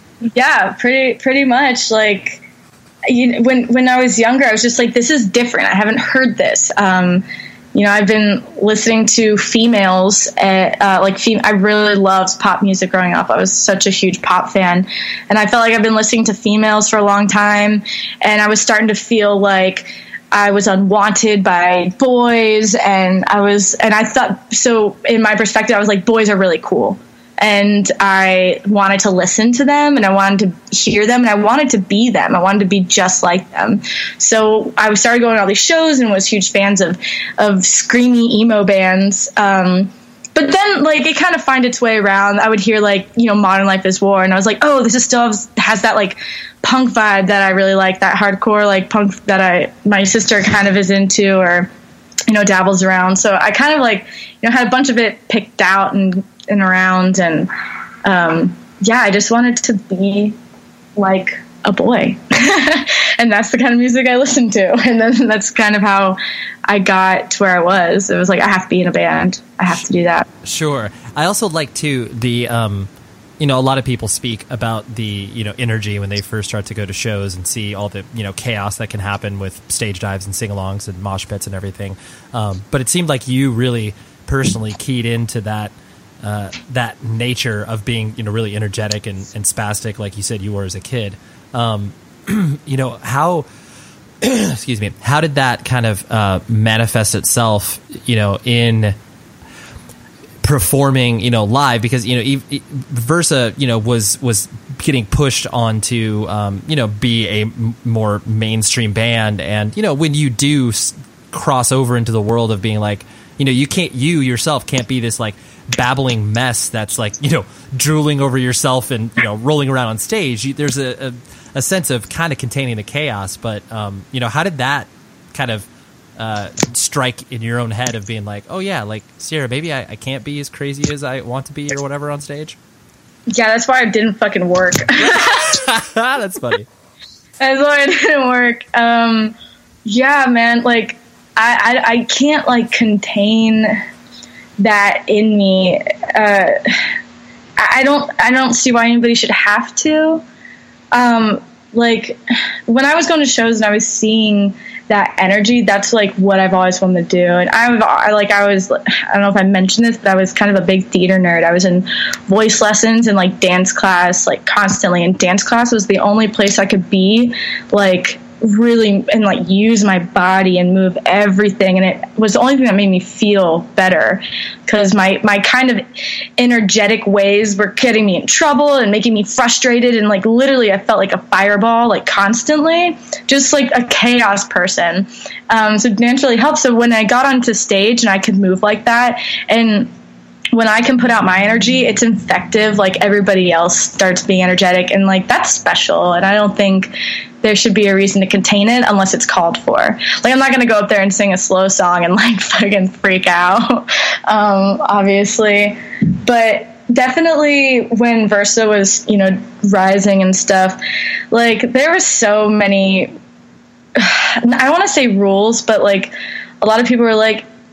Yeah, pretty pretty much. Like, you know, when when I was younger, I was just like, this is different. I haven't heard this. Um, You know, I've been listening to females, at, uh, like, fem- I really loved pop music growing up. I was such a huge pop fan. And I felt like I've been listening to females for a long time. And I was starting to feel like I was unwanted by boys. And I was, and I thought, so in my perspective, I was like, boys are really cool. And I wanted to listen to them, and I wanted to hear them, and I wanted to be them. I wanted to be just like them. So I started going to all these shows and was huge fans of, of screamy emo bands. Um, but then, like, it kind of find its way around. I would hear, like, you know, Modern Life is War, and I was like, oh, this is still has, has that, like, punk vibe that I really like, that hardcore, like, punk that I my sister kind of is into, or, you know, dabbles around. So I kind of, like, you know, had a bunch of it picked out and and around, and um yeah I just wanted to be like a boy. And that's the kind of music I listened to, and then that's kind of how I got to where I was. It was like, I have to be in a band, I have to do that. Sure. I also like too the um you know, a lot of people speak about the, you know, energy when they first start to go to shows and see all the, you know, chaos that can happen with stage dives and sing-alongs and mosh pits and everything, um but it seemed like you really personally keyed into that Uh, that nature of being, you know, really energetic and, and spastic, like you said you were as a kid. Um, you know, how, excuse me, how did that kind of uh, manifest itself, you know, in performing, you know, live? Because, you know, e- e- Versa, you know, was was getting pushed onto, um, you know, be a m- more mainstream band. And, you know, when you do s- cross over into the world of being like, you know, you can't, you yourself can't be this like babbling mess that's like, you know, drooling over yourself and, you know, rolling around on stage. You, there's a, a, a sense of kind of containing the chaos. But, um, you know, how did that kind of uh, strike in your own head of being like, oh, yeah, like, Sierra, maybe I, I can't be as crazy as I want to be or whatever on stage? Yeah, that's why it didn't fucking work. That's funny. That's why it didn't work. Um, yeah, man, like, I, I, I can't, like, contain that in me. Uh, I don't I don't see why anybody should have to. Um, like, when I was going to shows and I was seeing that energy, that's, like, what I've always wanted to do. And I've, I, like, I was, I don't know if I mentioned this, but I was kind of a big theater nerd. I was in voice lessons and, like, dance class, like, constantly. And dance class was the only place I could be, like, really and like use my body and move everything, and it was the only thing that made me feel better, because my my kind of energetic ways were getting me in trouble and making me frustrated, and like literally I felt like a fireball, like constantly, just like a chaos person. Um, so dance really helped. So when I got onto stage and I could move like that, and when I can put out my energy, it's infective. Like everybody else starts being energetic, and like that's special. And I don't think there should be a reason to contain it unless it's called for. Like, I'm not going to go up there and sing a slow song and like fucking freak out, um, obviously. But definitely when Versa was, you know, rising and stuff, like there were so many, I want to say rules, but like a lot of people were like,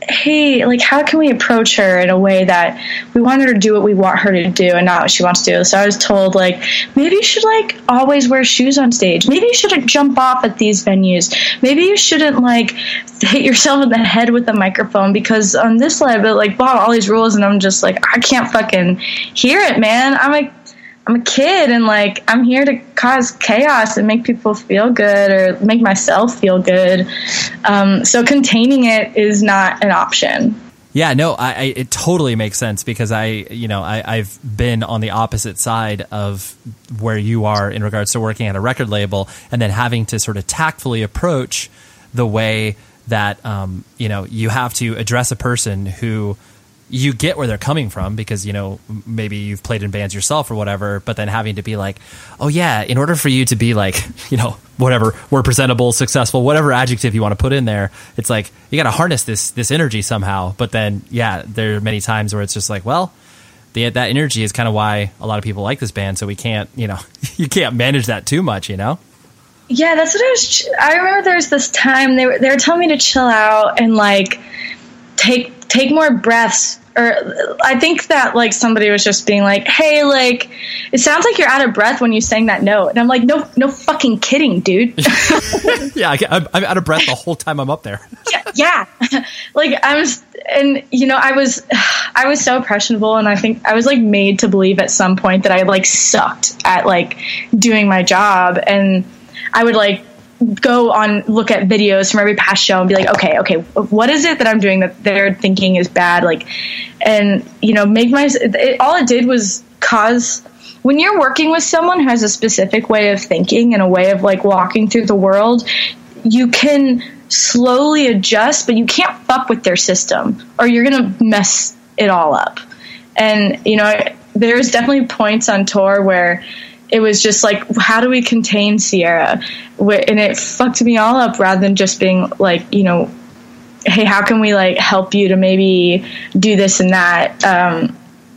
hey, like, how can we approach her in a way that we want her to do what we want her to do and not what she wants to do? So I was told, like, maybe you should, like, always wear shoes on stage. Maybe you shouldn't jump off at these venues. Maybe you shouldn't, like, hit yourself in the head with a microphone, because on this level, like, blah, all these rules, and I'm just like, I can't fucking hear it, man. I'm like, I'm a kid, and, like, I'm here to cause chaos and make people feel good or make myself feel good. Um, so containing it is not an option. Yeah, no, I, I it totally makes sense, because I, you know, I, I've been on the opposite side of where you are in regards to working at a record label and then having to sort of tactfully approach the way that, um, you know, you have to address a person who you get where they're coming from, because, you know, maybe you've played in bands yourself or whatever, but then having to be like, oh yeah, in order for you to be like, you know, whatever, we're presentable, successful, whatever adjective you want to put in there, it's like, you got to harness this, this energy somehow. But then, yeah, there are many times where it's just like, well, the, that energy is kind of why a lot of people like this band. So we can't, you know, you can't manage that too much, you know? Yeah, that's what I was, I remember there was this time they were, they were telling me to chill out and, like, take, take more breaths. Or I think that, like, somebody was just being like, hey, like, it sounds like you're out of breath when you sang that note. And I'm like, no, no fucking kidding, dude. Yeah, I'm, I'm out of breath the whole time I'm up there. yeah, yeah. Like, I was, and, you know, I was, I was so impressionable, and I think I was, like, made to believe at some point that I, like, sucked at, like, doing my job. And I would, like, go on, look at videos from every past show and be like, okay, okay, what is it that I'm doing that they're thinking is bad? Like, and, you know, make my, it, all it did was cause, when you're working with someone who has a specific way of thinking and a way of, like, walking through the world, you can slowly adjust, but you can't fuck with their system or you're going to mess it all up. And, you know, there's definitely points on tour where it was just like, how do we contain Sierra? And it fucked me all up, rather than just being like, you know, hey, how can we, like, help you to maybe do this and that? Um,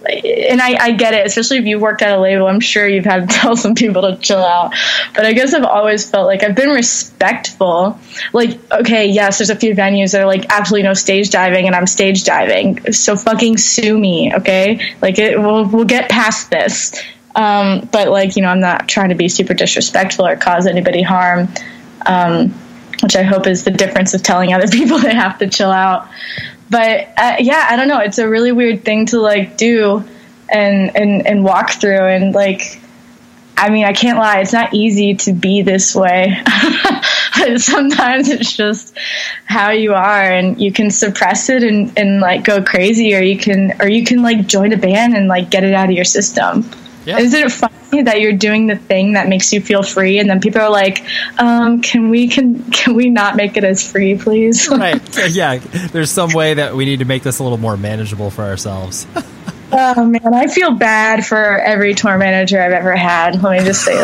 and I, I get it, especially if you worked at a label. I'm sure you've had to tell some people to chill out. But I guess I've always felt like I've been respectful. Like, okay, yes, there's a few venues that are like, absolutely no stage diving, and I'm stage diving. So fucking sue me, okay? Like, it, we'll, we'll get past this. Um, but, like, you know, I'm not trying to be super disrespectful or cause anybody harm, um, which I hope is the difference of telling other people they have to chill out. But, uh, yeah, I don't know. It's a really weird thing to, like, do and, and, and walk through. And, like, I mean, I can't lie. It's not easy to be this way. Sometimes it's just how you are, and you can suppress it and, and, like, go crazy, or you can, or you can, like, join a band and, like, get it out of your system. Yeah. Isn't it funny that you're doing the thing that makes you feel free, and then people are like, um, can we can can we not make it as free, please? Right. Yeah. There's some way that we need to make this a little more manageable for ourselves. Oh, man. I feel bad for every tour manager I've ever had. Let me just say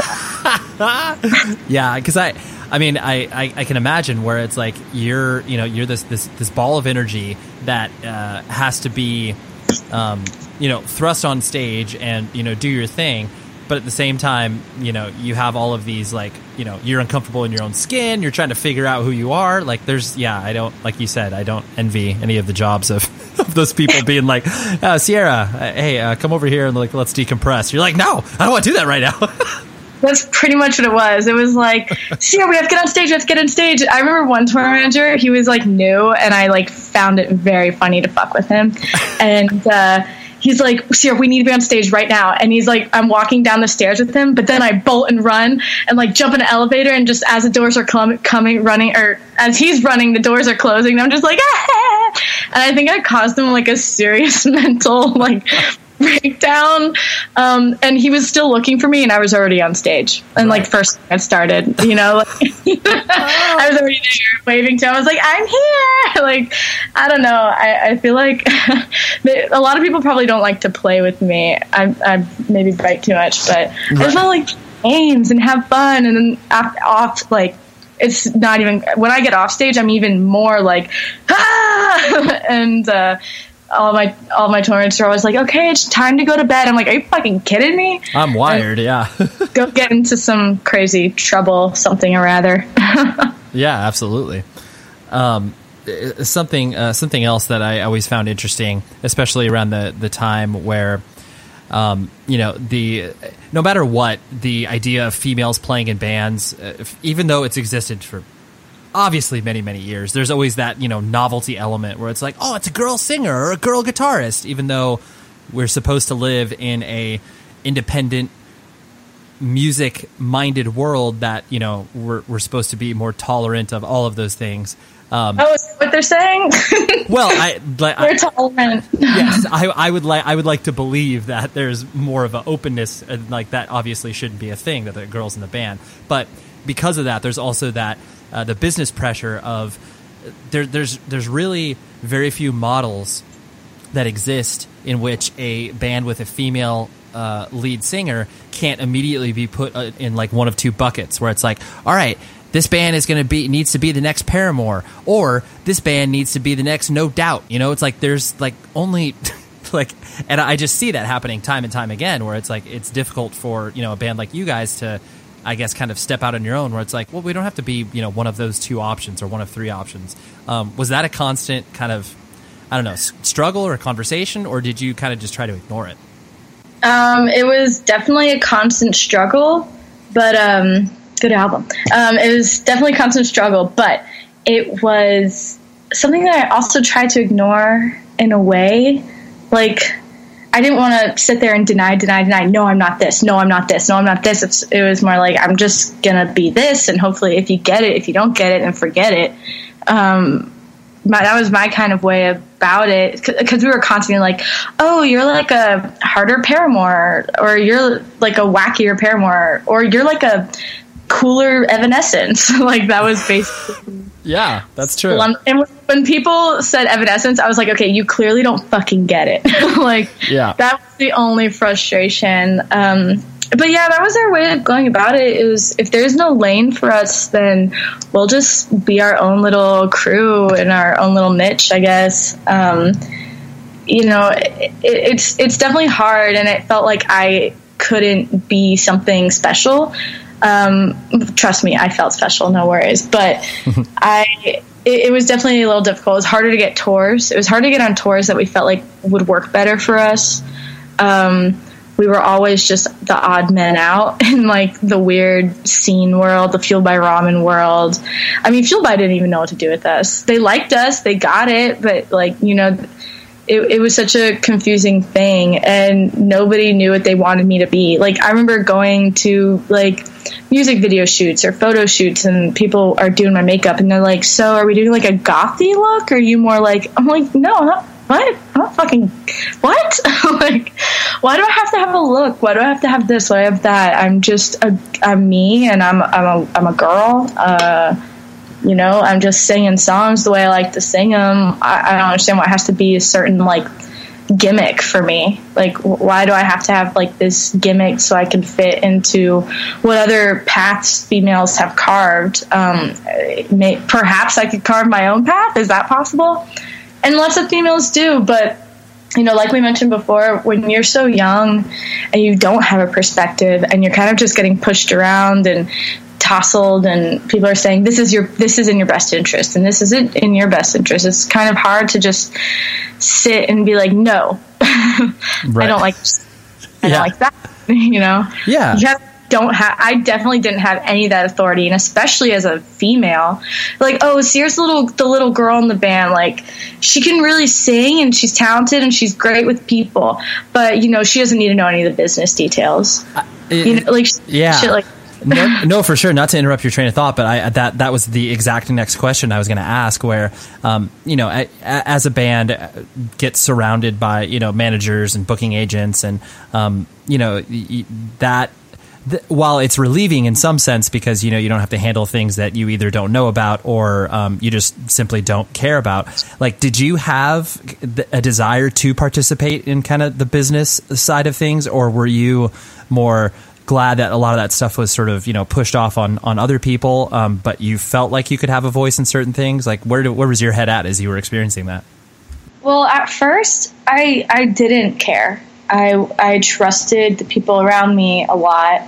that. Yeah, because I... I mean, I, I, I can imagine where it's like you're, you know, you're this, this, this ball of energy that uh, has to be, um, you know, thrust on stage and, you know, do your thing. But at the same time, you know, you have all of these, like, you know, you're uncomfortable in your own skin. You're trying to figure out who you are. Like, there's, yeah, I don't, like you said, I don't envy any of the jobs of, of those people being like, uh, Sierra, uh, hey, uh, come over here and, like, let's decompress. You're like, no, I don't want to do that right now. That's pretty much what it was. It was like, Sierra, we have to get on stage. We have to get on stage. I remember one tour manager, he was, like, new, and I, like, found it very funny to fuck with him. And uh, he's like, Sierra, we need to be on stage right now. And he's like, I'm walking down the stairs with him, but then I bolt and run and, like, jump in an elevator, and just as the doors are com- coming, running, or as he's running, the doors are closing, and I'm just like, ah! And I think I caused him, like, a serious mental, like, breakdown, um, and he was still looking for me, and I was already on stage, and right. like first I started, you know, like, I was already there waving to him. I was like, I'm here. Like, I don't know. I, I feel like a lot of people probably don't like to play with me. I, I maybe bite too much, but right. I just want to, like, games and have fun, and then off, off like. It's not even when I get off stage, I'm even more like, ah, and. uh all my all my tournaments are always like, okay, it's time to go to bed. I'm like, are you fucking kidding me? I'm wired. And yeah. Go get into some crazy trouble, something or rather. Yeah, absolutely. Um, something uh, something else that I always found interesting, especially around the the time where, um, you know, the no matter what, the idea of females playing in bands, uh, if, even though it's existed for obviously many many years, there's always that, you know, novelty element where it's like, oh, it's a girl singer or a girl guitarist, even though we're supposed to live in a independent, music minded world that, you know, we're we're supposed to be more tolerant of all of those things. Um, oh, is that what they're saying? well, I like they're tolerant. yes, I, I would like I would like to believe that there's more of an openness, and like that obviously shouldn't be a thing, that the girls in the band. But because of that, there's also that uh, the business pressure of there. There's there's really very few models that exist in which a band with a female uh, lead singer can't immediately be put uh, in like one of two buckets, where it's like, all right, this band is going to be needs to be the next Paramore, or this band needs to be the next No Doubt. You know, it's like there's like only like, and I just see that happening time and time again, where it's like it's difficult for, you know, a band like you guys to, I guess, kind of step out on your own, where it's like, well, we don't have to be, you know, one of those two options or one of three options. Um, was that a constant kind of, I don't know, struggle or a conversation, or did you kind of just try to ignore it? Um, it was definitely a constant struggle, but um, good album. Um, it was definitely a constant struggle, but it was something that I also tried to ignore in a way. Like, I didn't want to sit there and deny, deny, deny. No, I'm not this. No, I'm not this. No, I'm not this. It's, it was more like, I'm just going to be this, and hopefully if you get it, if you don't get it, then forget it. Um, my, that was my kind of way about it, because we were constantly like, oh, you're like a harder Paramore, or you're like a wackier Paramore, or you're like a cooler Evanescence. Like, that was basically... Yeah, that's true. And when people said Evanescence, I was like, okay, you clearly don't fucking get it. Like, yeah, that was the only frustration. Um, but yeah, that was our way of going about it. It was, if there's no lane for us, then we'll just be our own little crew in our own little niche, I guess. Um, you know, it, it's it's definitely hard, and it felt like I couldn't be something special. Um, trust me, I felt special, no worries. But I, it, it was definitely a little difficult. It was harder to get tours. It was hard to get on tours that we felt like would work better for us. Um, we were always just the odd men out in like the weird scene world, the Fueled by Ramen world. I mean, Fueled by didn't even know what to do with us. They liked us, they got it, but like, you know, It, it was such a confusing thing, and nobody knew what they wanted me to be. Like, I remember going to like music video shoots or photo shoots, and people are doing my makeup, and they're like, so are we doing like a gothy look, or are you more like, I'm like, no, I'm not, what? I'm not fucking, what? Like, why do I have to have a look? Why do I have to have this? Why do I have that? I'm just a, I'm me, and I'm, I'm a, I'm a girl. Uh, You know, I'm just singing songs the way I like to sing them. I, I don't understand why it has to be a certain, like, gimmick for me. Like, why do I have to have, like, this gimmick so I can fit into what other paths females have carved? Um, may, perhaps I could carve my own path. Is that possible? And lots of females do, but, you know, like we mentioned before, when you're so young and you don't have a perspective and you're kind of just getting pushed around and tousled, and people are saying this is your this is in your best interest and this isn't in your best interest, it's kind of hard to just sit and be like, no, right. I don't like I yeah. don't like that, you know. Yeah, you have, don't have I definitely didn't have any of that authority, and especially as a female, like, oh, here's the little the little girl in the band, like, she can really sing and she's talented and she's great with people, but you know, she doesn't need to know any of the business details. Uh, it, you know, like yeah shit like no, no, for sure. Not to interrupt your train of thought, but I, that that was the exact next question I was going to ask. Where, um, you know, a, as a band gets surrounded by, you know, managers and booking agents, and um, you know, that th- while it's relieving in some sense, because you know you don't have to handle things that you either don't know about or um, you just simply don't care about. Like, did you have a desire to participate in kind of the business side of things, or were you more glad that a lot of that stuff was sort of, you know, pushed off on, on other people, um, but you felt like you could have a voice in certain things? Like, where, do, where was your head at as you were experiencing that? Well, at first, I I didn't care. I I trusted the people around me a lot,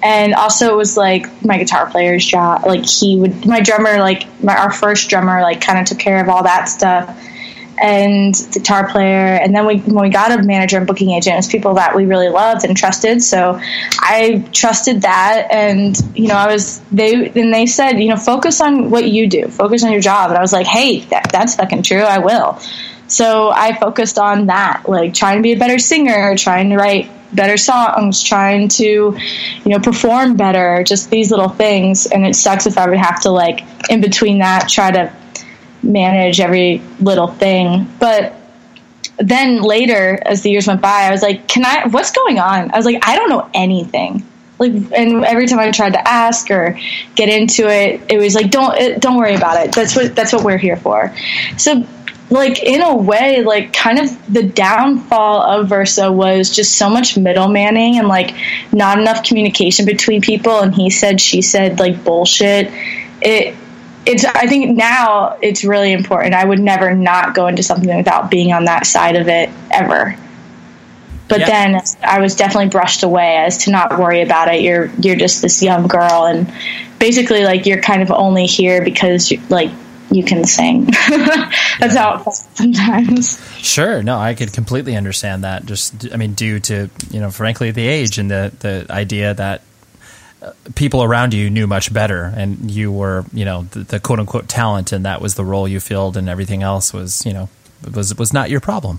And also it was like my guitar player's job. Like he would, my drummer, like my, our first drummer, like kind of took care of all that stuff. And guitar player. And then we, when we got a manager and booking agent, it was people that we really loved and trusted. So I trusted that. And, you know, I was, they, and they said, you know, focus on what you do, focus on your job. And I was like, hey, that, that's fucking true. I will. So I focused on that, like trying to be a better singer, trying to write better songs, trying to, you know, perform better, just these little things. And it sucks if I would have to, like, in between that, try to manage every little thing. But then later, as the years went by, I was like, can I, what's going on? I was like, I don't know anything. Like, and every time I tried to ask or get into it, it was like, don't, don't worry about it. That's what, that's what we're here for. So, like, in a way, like, kind of the downfall of Versa was just so much middlemaning and, like, not enough communication between people, and he said, she said, like, bullshit. It, it's, I think now it's really important. I would never not go into something without being on that side of it ever. But yeah. Then I was definitely brushed away as to not worry about it. You're, you're just this young girl, and basically, like, you're kind of only here because, you, like, you can sing. That's yeah. how it feels sometimes. Sure. No, I could completely understand that. Just, I mean, due to, you know, frankly, the age and the, the idea that people around you knew much better, and you were, you know, the, the quote unquote talent, and that was the role you filled, and everything else was, you know, was, was not your problem.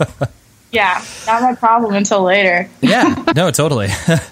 Yeah. Not my problem until later. Yeah. No, totally.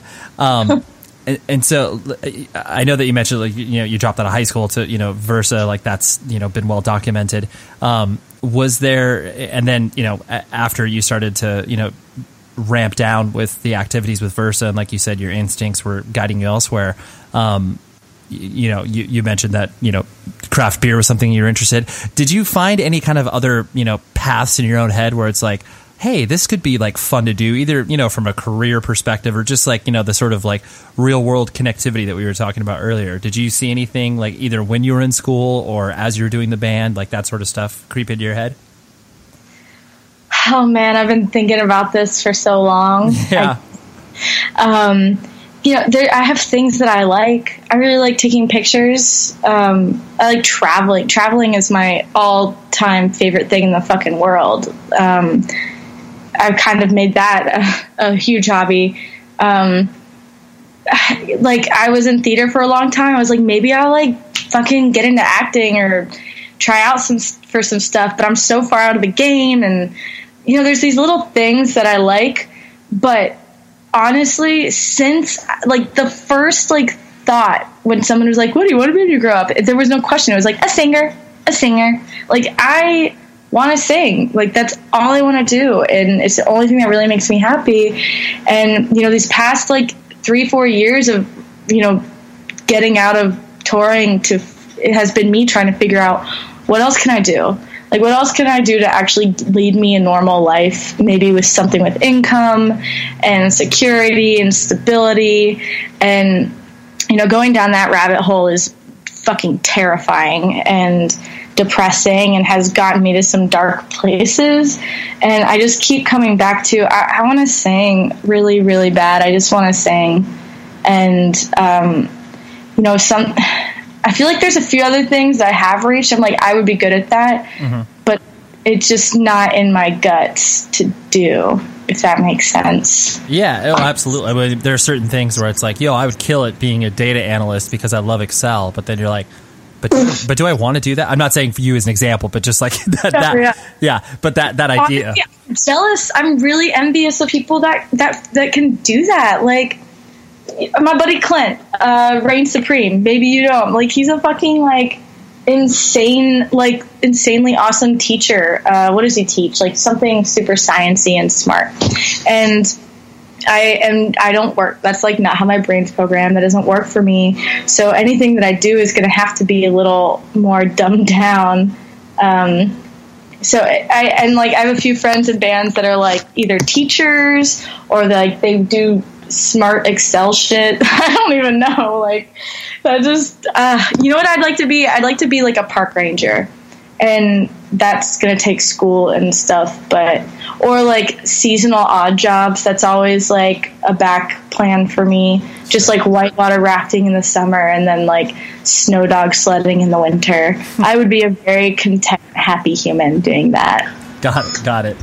um, And, and so I know that you mentioned, like, you know, you dropped out of high school to, you know, Versa, like that's, you know, been well documented. Um, was there, and then, you know, after you started to, you know, ramp down with the activities with Versa, and like you said, your instincts were guiding you elsewhere. Um, you, you know, you, you mentioned that, you know, craft beer was something you're interested. Did you find any kind of other, you know, paths in your own head where it's like, hey, this could be like fun to do, either, you know, from a career perspective or just like, you know, the sort of like real world connectivity that we were talking about earlier? Did you see anything like either when you were in school or as you were doing the band, like that sort of stuff creep into your head? Oh man, I've been thinking about this for so long. Yeah. I, um, you know, there, I have things that I like. I really like taking pictures. Um, I like traveling. Traveling is my all-time favorite thing in the fucking world. Um, I've kind of made that a, a huge hobby. Um, like, I was in theater for a long time. I was like, maybe I'll like fucking get into acting or try out some for some stuff. But I'm so far out of the game, and you know, there's these little things that I like. But honestly, since like the first like thought when someone was like, "What do you want to be when you grow up?" There was no question. It was like a singer, a singer. Like, I want to sing. Like, that's all I want to do, and it's the only thing that really makes me happy. And you know, these past like three, four years of, you know, getting out of touring to, it has been me trying to figure out what else can I do. Like, what else can I do to actually lead me a normal life? Maybe with something with income and security and stability. And, you know, going down that rabbit hole is fucking terrifying and depressing and has gotten me to some dark places. And I just keep coming back to, I, I want to sing really, really bad. I just want to sing. And, um, you know, some... I feel like there's a few other things that I have reached. I'm like, I would be good at that, mm-hmm. but it's just not in my guts to do, if that makes sense. Yeah, oh, absolutely. I mean, there are certain things where it's like, yo, I would kill it being a data analyst because I love Excel, but then you're like, but but do I want to do that? I'm not saying for you as an example, but just like that, that yeah. yeah, but that, that idea. I'm jealous. I'm really envious of people that, that, that can do that. Like, my buddy Clint, uh, Reign Supreme, maybe you don't, like, he's a fucking, like, insane, like, insanely awesome teacher. Uh, what does he teach? Like, something super sciencey and smart. And I am, I don't work. That's, like, not how my brain's programmed. That doesn't work for me. So anything that I do is going to have to be a little more dumbed down. Um, so I, and, like, I have a few friends in bands that are, like, either teachers or, like, they do smart Excel shit. I don't even know. Like, that just, uh, you know what I'd like to be? I'd like to be like a park ranger. And that's going to take school and stuff, but, or like seasonal odd jobs. That's always like a back plan for me. Just like whitewater rafting in the summer and then like snow dog sledding in the winter. I would be a very content, happy human doing that. Got it. Got it.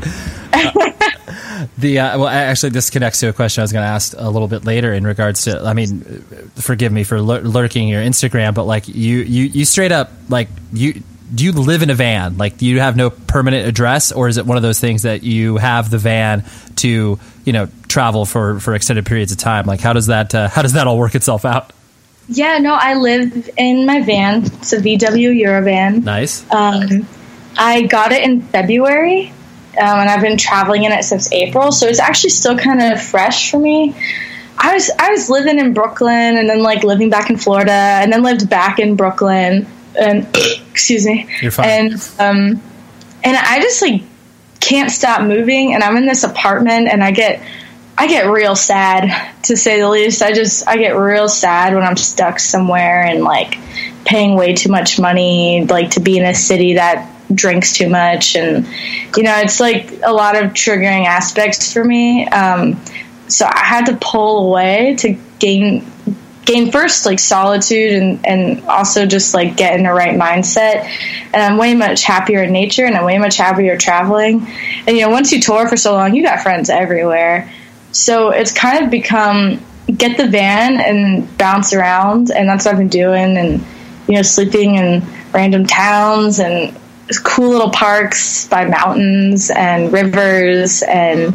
Uh, the uh, well, actually, this connects to a question I was going to ask a little bit later in regards to. I mean, forgive me for lur- lurking your Instagram, but like you, you, you straight up like you. Do you live in a van? Like, do you have no permanent address, or is it one of those things that you have the van to, you know, travel for, for extended periods of time? Like, how does that uh, how does that all work itself out? Yeah, no, I live in my van. It's a V W Eurovan. Nice. Um, I got it in February, um, and I've been traveling in it since April, so it's actually still kind of fresh for me. I was I was living in Brooklyn, and then like living back in Florida, and then lived back in Brooklyn. And excuse me. You're fine. And um, and I just like can't stop moving. And I'm in this apartment, and I get I get real sad, to say the least. I just I get real sad when I'm stuck somewhere and like paying way too much money, like to be in a city that drinks too much, and you know, it's like a lot of triggering aspects for me. Um, so I had to pull away to gain. gain first like solitude and, and also just like get in the right mindset. And I'm way much happier in nature, and I'm way much happier traveling. And, you know, once you tour for so long, you got friends everywhere. So it's kind of become get the van and bounce around. And that's what I've been doing. And, you know, sleeping in random towns and cool little parks by mountains and rivers. And,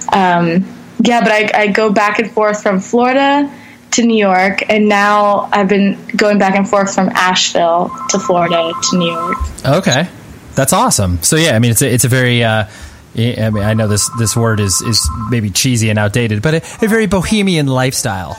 um, yeah, but I, I go back and forth from Florida to New York, and now I've been going back and forth from Asheville to Florida to New York. Okay, that's awesome. So yeah, I mean, it's a, it's a very. Uh, I mean, I know this this word is is maybe cheesy and outdated, but a, a very bohemian lifestyle.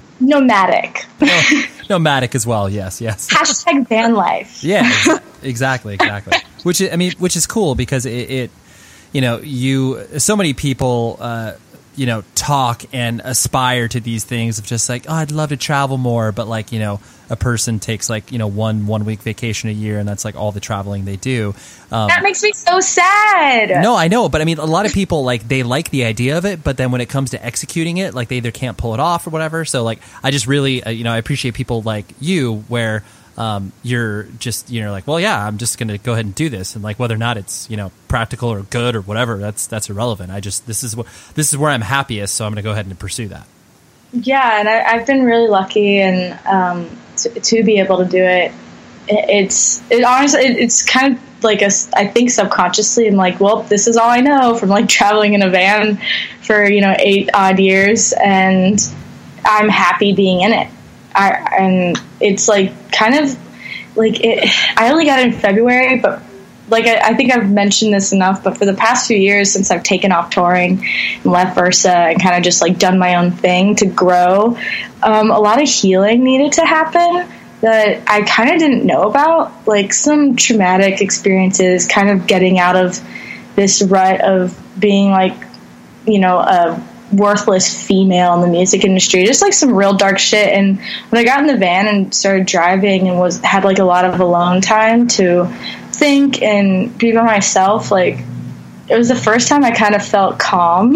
Nomadic. Oh, nomadic as well. Yes, yes. Hashtag van life. Yeah, exactly, exactly. Which is, I mean, which is cool because it, it you know, you so many people. Uh, you know, talk and aspire to these things of just like, oh, I'd love to travel more. But like, you know, a person takes like, you know, one, one week vacation a year, and that's like all the traveling they do. Um, that makes me so sad. No, I know. But I mean, a lot of people like, they like the idea of it, but then when it comes to executing it, like they either can't pull it off or whatever. So like, I just really, uh, you know, I appreciate people like you where, Um, you're just, you know, like, well, yeah, I'm just going to go ahead and do this. And like, whether or not it's, you know, practical or good or whatever, that's, that's irrelevant. I just, this is what, this is where I'm happiest. So I'm going to go ahead and pursue that. Yeah. And I, I've been really lucky and, um, to, to be able to do it. it it's, it honestly, it, it's kind of like a, I think subconsciously I'm like, well, this is all I know from like traveling in a van for, you know, eight odd years, and I'm happy being in it. I, and it's like kind of like it, I only got it in February, but like I, I think I've mentioned this enough, but for the past few years since I've taken off touring and left Versa and kind of just like done my own thing to grow, um, a lot of healing needed to happen that I kind of didn't know about, like some traumatic experiences, kind of getting out of this rut of being like, you know, a worthless female in the music industry, just like some real dark shit. And when I got in the van and started driving and was had like a lot of alone time to think and be by myself, like it was the first time I kind of felt calm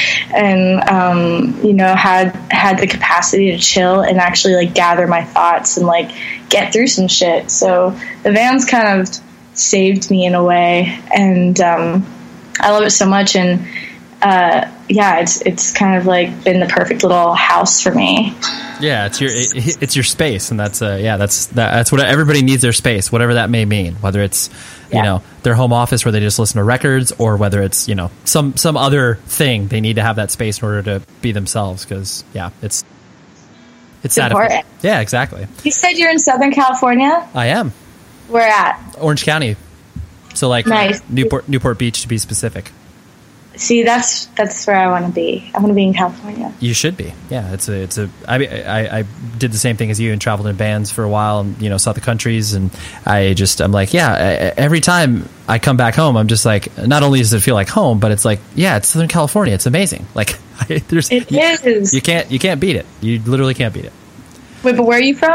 and um you know had had the capacity to chill and actually like gather my thoughts and like get through some shit. So the van's kind of saved me in a way, and um I love it so much. And Uh, yeah, it's it's kind of like been the perfect little house for me. Yeah, it's your it, it's your space, and that's uh yeah that's that, that's what everybody needs, their space, whatever that may mean. Whether it's you yeah. know their home office where they just listen to records, or whether it's you know some some other thing, they need to have that space in order to be themselves. Because yeah, it's it's, it's that important. Yeah, exactly. You said you're in Southern California. I am. Where at? Orange County. So like nice. Newport Newport Beach to be specific. See, that's that's where I want to be. I want to be in California. You should be. Yeah, it's a it's a. I I, I did the same thing as you and traveled in bands for a while, and you know saw the countries, and I just I'm like, yeah. Every time I come back home, I'm just like, not only does it feel like home, but it's like, yeah, it's Southern California. It's amazing. Like I, there's it you, is. You can't you can't beat it. You literally can't beat it. Wait, but where are you from?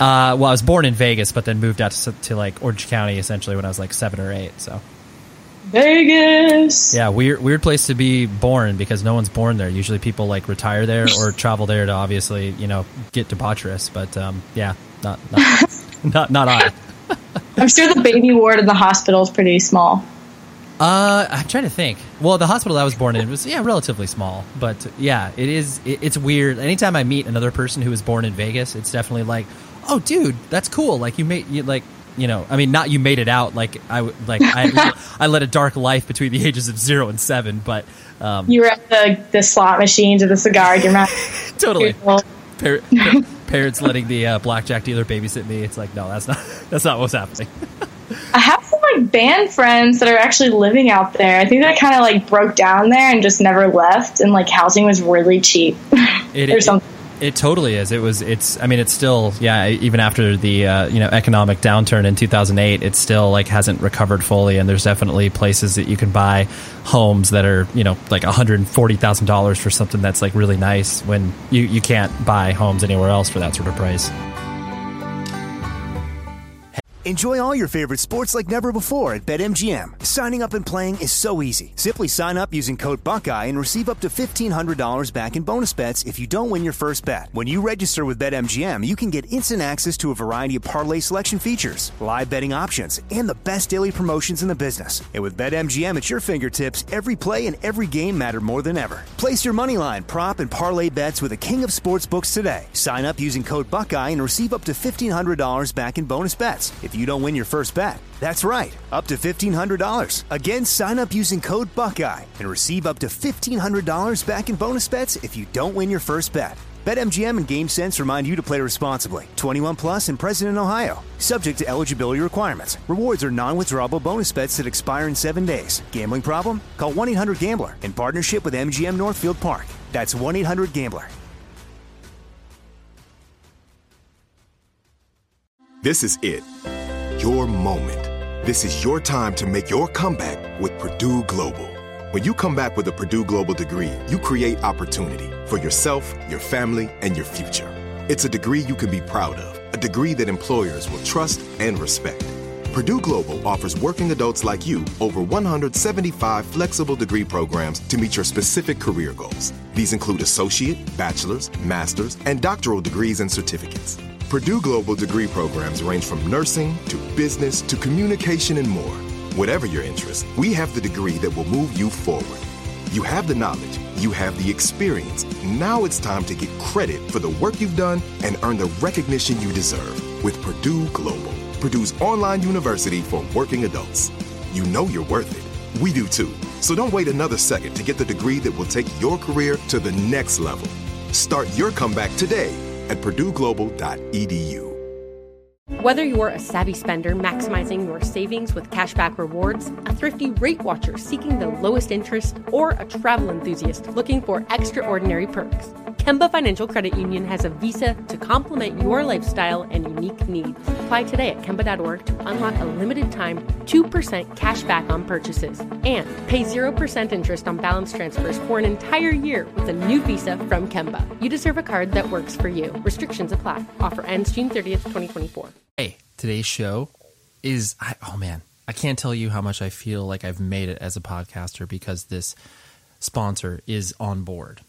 Uh, well, I was born in Vegas, but then moved out to, to like Orange County essentially when I was like seven or eight. So Vegas. Yeah, weird weird place to be born because no one's born there. Usually people like retire there or travel there to obviously, you know, get debaucherous. But um, yeah, not not not, not I. I'm sure the baby ward in the hospital is pretty small. Uh, I'm trying to think. Well, the hospital I was born in was, yeah, relatively small. But, yeah, it is, it, it's weird. Anytime I meet another person who was born in Vegas, it's definitely like, oh, dude, that's cool. Like, you made, you, like, you know, I mean, not you made it out. Like, I, like I, I led a dark life between the ages of zero and seven, but... Um, you were at the, the slot machines or the cigar in your mouth. Totally. Par- parents letting the uh, blackjack dealer babysit me. It's like, no, that's not, that's not what's happening. I have some like band friends that are actually living out there. I think they kind of like broke down there and just never left, and like housing was really cheap. It, or it, something. It, it totally is. It was. It's. I mean, it's still. Yeah. Even after the uh, you know economic downturn in two thousand eight, it still like hasn't recovered fully. And there's definitely places that you can buy homes that are you know like one hundred forty thousand dollars for something that's like really nice when you you can't buy homes anywhere else for that sort of price. Enjoy all your favorite sports like never before at BetMGM. Signing up and playing is so easy. Simply sign up using code Buckeye and receive up to fifteen hundred dollars back in bonus bets if you don't win your first bet. When you register with BetMGM, you can get instant access to a variety of parlay selection features, live betting options, and the best daily promotions in the business. And with BetMGM at your fingertips, every play and every game matter more than ever. Place your moneyline, prop, and parlay bets with the king of sportsbooks today. Sign up using code Buckeye and receive up to fifteen hundred dollars back in bonus bets if you don't win your first bet. That's right, up to fifteen hundred dollars. Again, sign up using code Buckeye and receive up to fifteen hundred dollars back in bonus bets if you don't win your first bet. BetMGM and GameSense remind you to play responsibly. twenty-one plus and present in Ohio. Subject to eligibility requirements. Rewards are non-withdrawable bonus bets that expire in seven days. Gambling problem? Call one eight hundred gambler in partnership with M G M Northfield Park. That's one eight hundred gambler. This is it. Your moment. This is your time to make your comeback with Purdue Global. When you come back with a Purdue Global degree, you create opportunity for yourself, your family, and your future. It's a degree you can be proud of, a degree that employers will trust and respect. Purdue Global offers working adults like you over one hundred seventy-five flexible degree programs to meet your specific career goals. These include associate, bachelor's, master's, and doctoral degrees and certificates. Purdue Global degree programs range from nursing to business to communication and more. Whatever your interest, we have the degree that will move you forward. You have the knowledge, you have the experience. Now it's time to get credit for the work you've done and earn the recognition you deserve with Purdue Global, Purdue's online university for working adults. You know you're worth it. We do too. So don't wait another second to get the degree that will take your career to the next level. Start your comeback today at purdue global dot e d u. Whether you're a savvy spender maximizing your savings with cashback rewards, a thrifty rate watcher seeking the lowest interest, or a travel enthusiast looking for extraordinary perks, Kemba Financial Credit Union has a visa to complement your lifestyle and unique needs. Apply today at kemba dot org to unlock a limited-time two percent cash back on purchases and pay zero percent interest on balance transfers for an entire year with a new visa from Kemba. You deserve a card that works for you. Restrictions apply. Offer ends June thirtieth, twenty twenty-four. Hey, today's show is, I, oh man, I can't tell you how much I feel like I've made it as a podcaster because this sponsor is on board.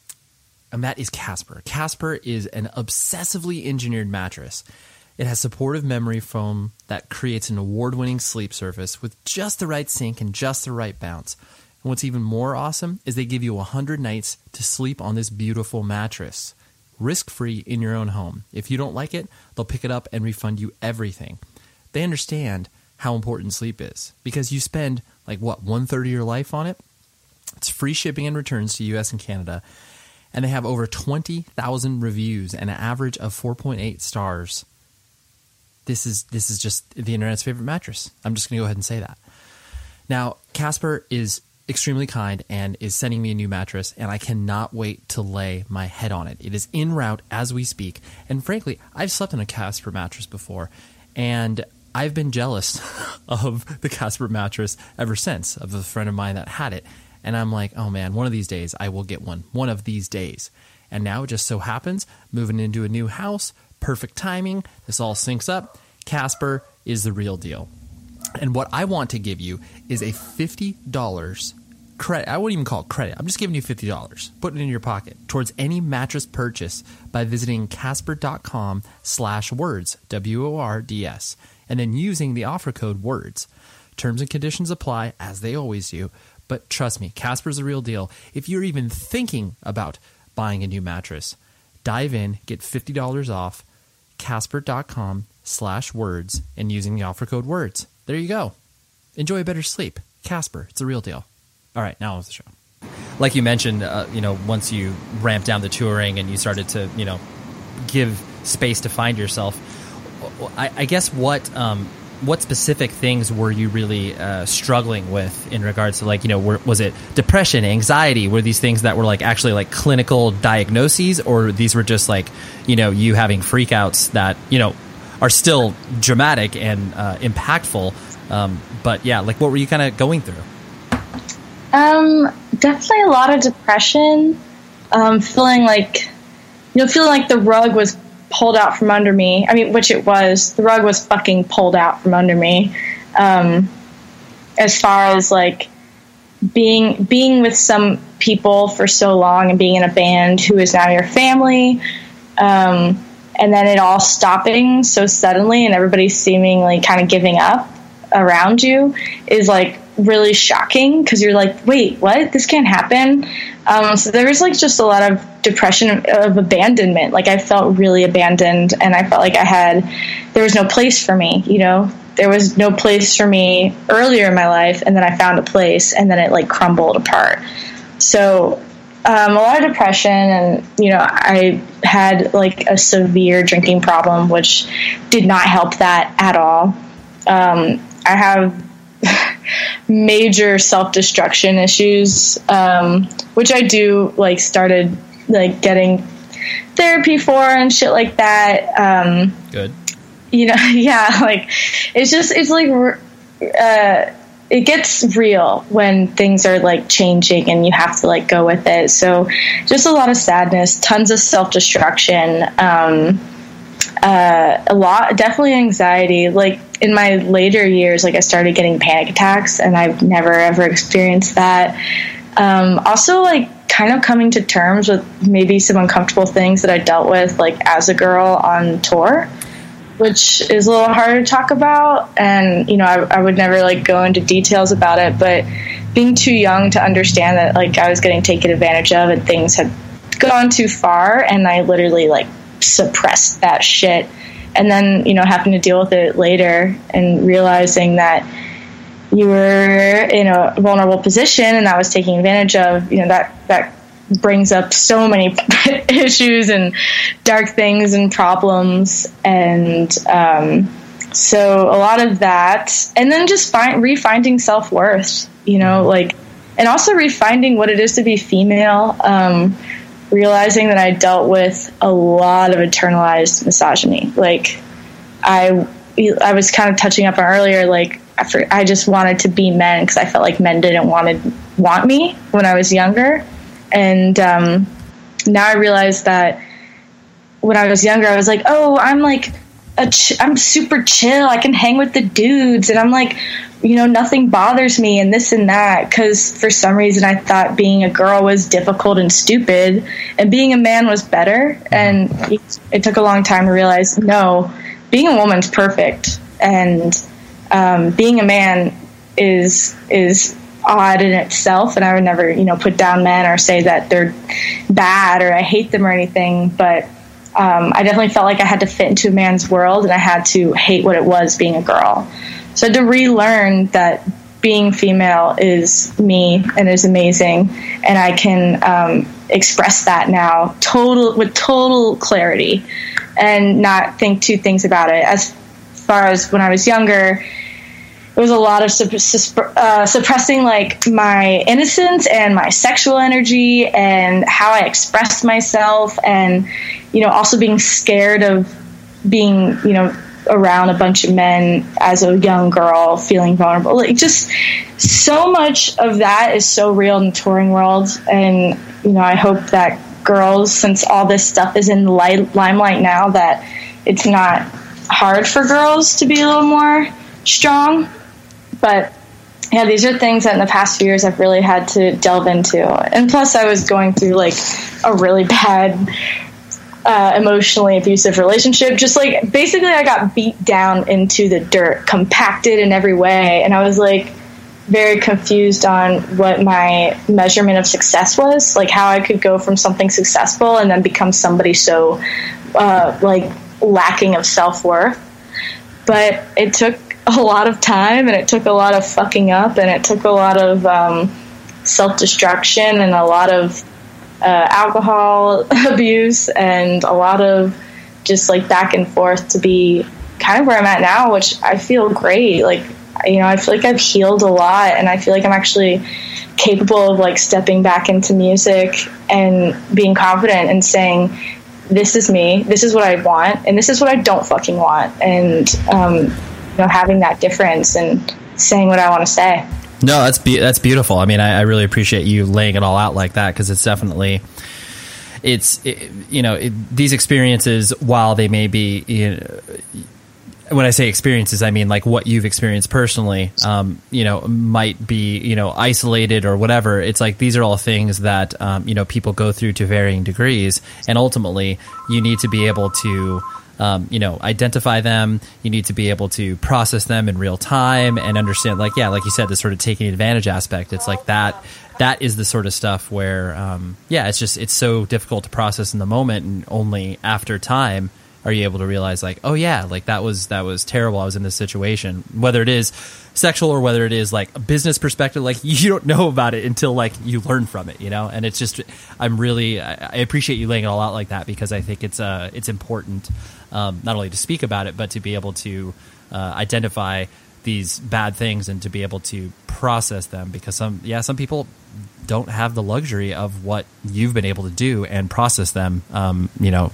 And that is Casper. Casper is an obsessively engineered mattress. It has supportive memory foam that creates an award-winning sleep surface with just the right sink and just the right bounce. And what's even more awesome is they give you one hundred nights to sleep on this beautiful mattress, risk-free in your own home. If you don't like it, they'll pick it up and refund you everything. They understand how important sleep is because you spend like what, one-third of your life on it? It's free shipping and returns to U S and Canada. And they have over twenty thousand reviews and an average of four point eight stars. This is this is just the internet's favorite mattress. I'm just going to go ahead and say that. Now, Casper is extremely kind and is sending me a new mattress, and I cannot wait to lay my head on it. It is en route as we speak. And frankly, I've slept on a Casper mattress before, and I've been jealous of the Casper mattress ever since, of a friend of mine that had it. And I'm like, oh man, one of these days I will get one. One of these days. And now it just so happens, moving into a new house, perfect timing, this all syncs up. Casper is the real deal. And what I want to give you is a fifty dollars credit. I wouldn't even call it credit. I'm just giving you fifty dollars. Put it in your pocket towards any mattress purchase by visiting casper.com slash words, W O R D S, and then using the offer code WORDS. Terms and conditions apply, as they always do. But trust me, Casper's the real deal. If you're even thinking about buying a new mattress, dive in, get fifty dollars off, casper.com slash words, and using the offer code WORDS. There you go. Enjoy a better sleep. Casper, it's the real deal. All right, now on with the show. Like you mentioned, uh, you know, once you ramped down the touring and you started to, you know, give space to find yourself, I, I guess what um, what specific things were you really uh, struggling with in regards to, like, you know, were, was it depression, anxiety? Were these things that were like actually like clinical diagnoses, or these were just like, you know, you having freakouts that, you know, are still dramatic and uh, impactful? Um, but yeah, like what were you kind of going through? Um, definitely a lot of depression. Um, feeling like, you know, feeling like the rug was pulled out from under me. I mean, which it was. The rug was fucking pulled out from under me. Um, as far as like being being with some people for so long and being in a band who is now your family, um, and then it all stopping so suddenly and everybody seemingly kind of giving up around you is like really shocking, because you're like, wait, what? This can't happen. Um, so there was like just a lot of depression of abandonment. Like I felt really abandoned, and I felt like I had, there was no place for me, you know, there was no place for me earlier in my life. And then I found a place, and then it like crumbled apart. So um, a lot of depression, and, you know, I had like a severe drinking problem, which did not help that at all. Um, I have major self-destruction issues, um, which I do like started like getting therapy for and shit like that. Um, Good. You know, yeah, like it's just, it's like, uh, it gets real when things are like changing and you have to like go with it. So just a lot of sadness, tons of self-destruction, um, uh, a lot, definitely anxiety. Like in my later years, like I started getting panic attacks, and I've never ever experienced that. Um, also like kind of coming to terms with maybe some uncomfortable things that I dealt with like as a girl on tour, which is a little harder to talk about. And, you know, I, I would never like go into details about it, but being too young to understand that like I was getting taken advantage of and things had gone too far, and I literally like suppressed that shit. And then, you know, having to deal with it later and realizing that you were in a vulnerable position and that was taking advantage of, you know, that, that brings up so many issues and dark things and problems. And um, so a lot of that. And then just find, refinding self-worth, you know, like, and also refinding what it is to be female. Um, realizing that I dealt with a lot of internalized misogyny. Like I, I was kind of touching up on earlier, like after I just wanted to be men because I felt like men didn't want to want me when I was younger. And um, now I realize that when I was younger, I was like, oh, I'm like, a ch- I'm super chill. I can hang with the dudes. And I'm like, you know, nothing bothers me and this and that. Because for some reason I thought being a girl was difficult and stupid and being a man was better. And it, it took a long time to realize, no, being a woman's perfect. And um, being a man is is odd in itself. And I would never, you know, put down men or say that they're bad or I hate them or anything. But um, I definitely felt like I had to fit into a man's world, and I had to hate what it was being a girl. So I had to relearn that being female is me and is amazing, and I can um, express that now total with total clarity and not think two things about it. As far as when I was younger, it was a lot of supp- supp- uh, suppressing like my innocence and my sexual energy and how I expressed myself, and, you know, also being scared of being, you know, around a bunch of men as a young girl, feeling vulnerable. Like, just so much of that is so real in the touring world. And, you know, I hope that girls, since all this stuff is in the light, limelight now, that it's not hard for girls to be a little more strong. But yeah, these are things that in the past few years I've really had to delve into. And plus I was going through like a really bad uh, emotionally abusive relationship. Just like basically I got beat down into the dirt, compacted in every way. And I was like very confused on what my measurement of success was, like how I could go from something successful and then become somebody so uh, like lacking of self-worth. But it took a lot of time, and it took a lot of fucking up, and it took a lot of um, self-destruction and a lot of uh, alcohol abuse and a lot of just like back and forth to be kind of where I'm at now, which I feel great. Like, you know, I feel like I've healed a lot, and I feel like I'm actually capable of like stepping back into music and being confident and saying, this is me, this is what I want, and this is what I don't fucking want. And, um, you know, having that difference and saying what I want to say. No, that's be- that's beautiful. I mean, I, I really appreciate you laying it all out like that, because it's definitely, it's, it, you know, it, these experiences, while they may be, you know, when I say experiences, I mean like what you've experienced personally, um, you know, might be, you know, isolated or whatever. It's like, these are all things that, um, you know, people go through to varying degrees. And ultimately you need to be able to, um, you know, identify them. You need to be able to process them in real time and understand, like, yeah, like you said, the sort of taking advantage aspect. It's like that, that is the sort of stuff where, um, yeah, it's just, it's so difficult to process in the moment, and only after time are you able to realize, like, oh yeah, like that was, that was terrible. I was in this situation, whether it is sexual or whether it is like a business perspective, like you don't know about it until like you learn from it, you know? And it's just, I'm really, I, I appreciate you laying it all out like that, because I think it's, uh, it's important, um, not only to speak about it, but to be able to, uh, identify these bad things and to be able to process them, because some, yeah, some people don't have the luxury of what you've been able to do and process them, um, you know,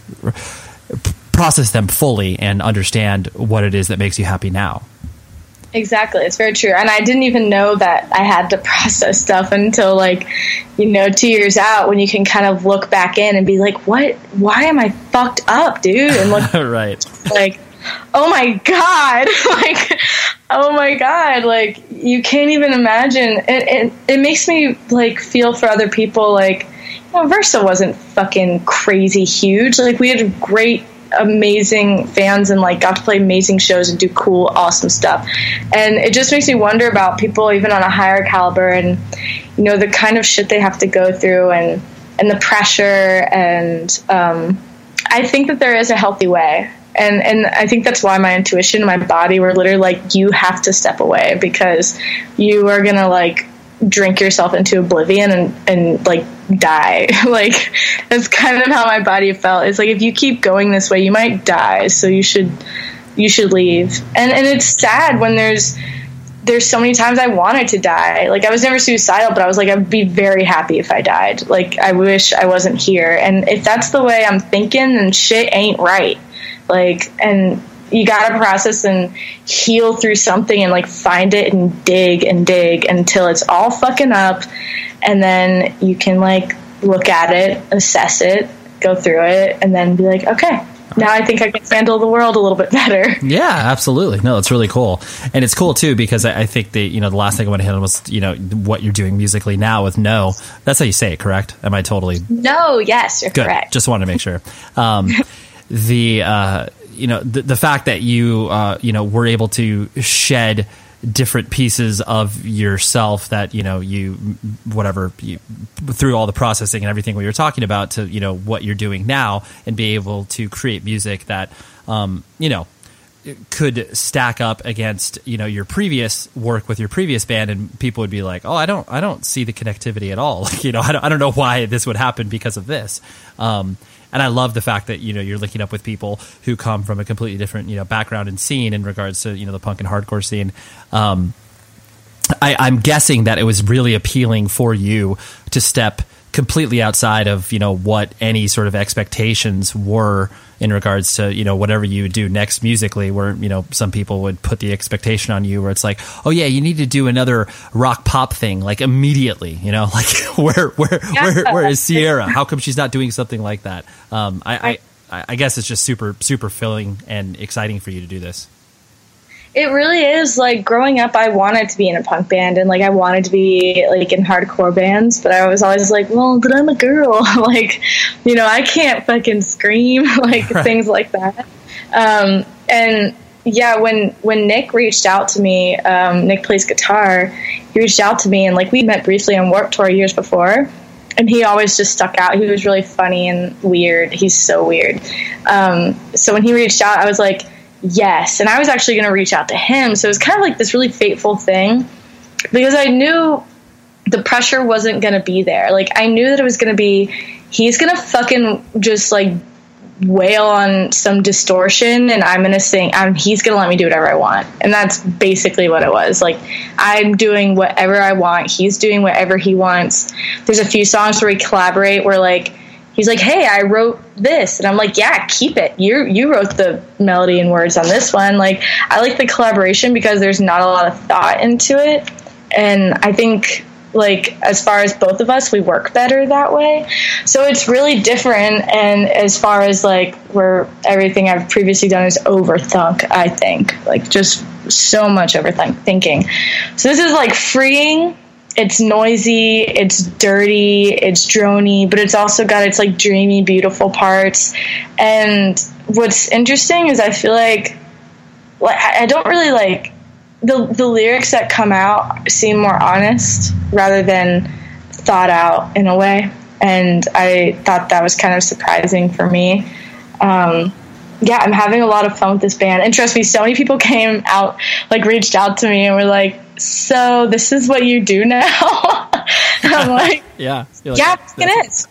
process them fully and understand what it is that makes you happy now. Exactly. It's very true. And I didn't even know that I had to process stuff until like, you know, two years out, when you can kind of look back in and be like, what, why am I fucked up, dude? And look, right. Like, oh my God, like, oh my God, like you can't even imagine. It, it, it makes me like feel for other people. Like, you know, Versa wasn't fucking crazy huge. Like we had great, amazing fans and like got to play amazing shows and do cool, awesome stuff. And it just makes me wonder about people even on a higher caliber, and you know, the kind of shit they have to go through, and and the pressure. And um I think that there is a healthy way, and and I think that's why my intuition and my body were literally like, you have to step away, because you are gonna like drink yourself into oblivion and, and like die. Like that's kind of how my body felt. It's like, if you keep going this way, you might die. So you should, you should leave. And, and it's sad when there's, there's so many times I wanted to die. Like I was never suicidal, but I was like, I'd be very happy if I died. Like I wish I wasn't here. And if that's the way I'm thinking, then shit ain't right. Like, and you gotta process and heal through something and like find it and dig and dig until it's all fucking up, and then you can like look at it, assess it, go through it, and then be like, okay, now I think I can handle the world a little bit better. Yeah, absolutely. No, it's really cool. And it's cool too, because I, I think that, you know, the last thing I want to hit on was, you know, what you're doing musically now with No. That's how you say it, correct? Am I totally? No, yes, you're Good. Correct. Just wanted to make sure. Um, the, uh, you know, the, the fact that you, uh, you know, were able to shed different pieces of yourself that, you know, you, whatever, you, through all the processing and everything we were talking about, to, you know, what you're doing now, and be able to create music that, um, you know, could stack up against, you know, your previous work with your previous band, and people would be like, oh, I don't, I don't see the connectivity at all. Like, you know, I don't, I don't know why this would happen because of this. Um, And I love the fact that, you know, you're linking up with people who come from a completely different, you know, background and scene in regards to, you know, the punk and hardcore scene. Um, I, I'm guessing that it was really appealing for you to step completely outside of, you know, what any sort of expectations were in regards to, you know, whatever you would do next musically, where, you know, some people would put the expectation on you where it's like, oh yeah, you need to do another rock pop thing like immediately, you know, like where, where, yeah. where, where is Sierra? How come she's not doing something like that? Um, I, I, I guess it's just super, super filling and exciting for you to do this. It really is. Like, growing up, I wanted to be in a punk band, and like I wanted to be like in hardcore bands, but I was always like, well, but I'm a girl. Like, you know, I can't fucking scream, like things like that. Um, and yeah, when when Nick reached out to me, um, Nick plays guitar. He reached out to me, and like we met briefly on Warped Tour years before, and he always just stuck out. He was really funny and weird. He's so weird. Um, so when he reached out, I was like, yes. And I was actually going to reach out to him. So it was kind of like this really fateful thing, because I knew the pressure wasn't going to be there. Like, I knew that it was going to be, he's going to fucking just like wail on some distortion, and I'm going to sing, I'm, he's going to let me do whatever I want. And that's basically what it was. Like, I'm doing whatever I want. He's doing whatever he wants. There's a few songs where we collaborate where like, he's like, hey, I wrote this. And I'm like, yeah, keep it. You you wrote the melody and words on this one. Like, I like the collaboration because there's not a lot of thought into it. And I think, like, as far as both of us, we work better that way. So it's really different. And as far as, like, where everything I've previously done is overthunk, I think. Like, just so much overthinking. So this is, like, freeing. It's noisy, it's dirty, it's droney, but it's also got its like dreamy, beautiful parts. And what's interesting is I feel like, like I don't really like the the lyrics that come out seem more honest rather than thought out in a way. And I thought that was kind of surprising for me. Um, yeah, I'm having a lot of fun with this band. And trust me, so many people came out, like reached out to me and were like, so this is what you do now? And I'm like, yeah, like, yeah, it is.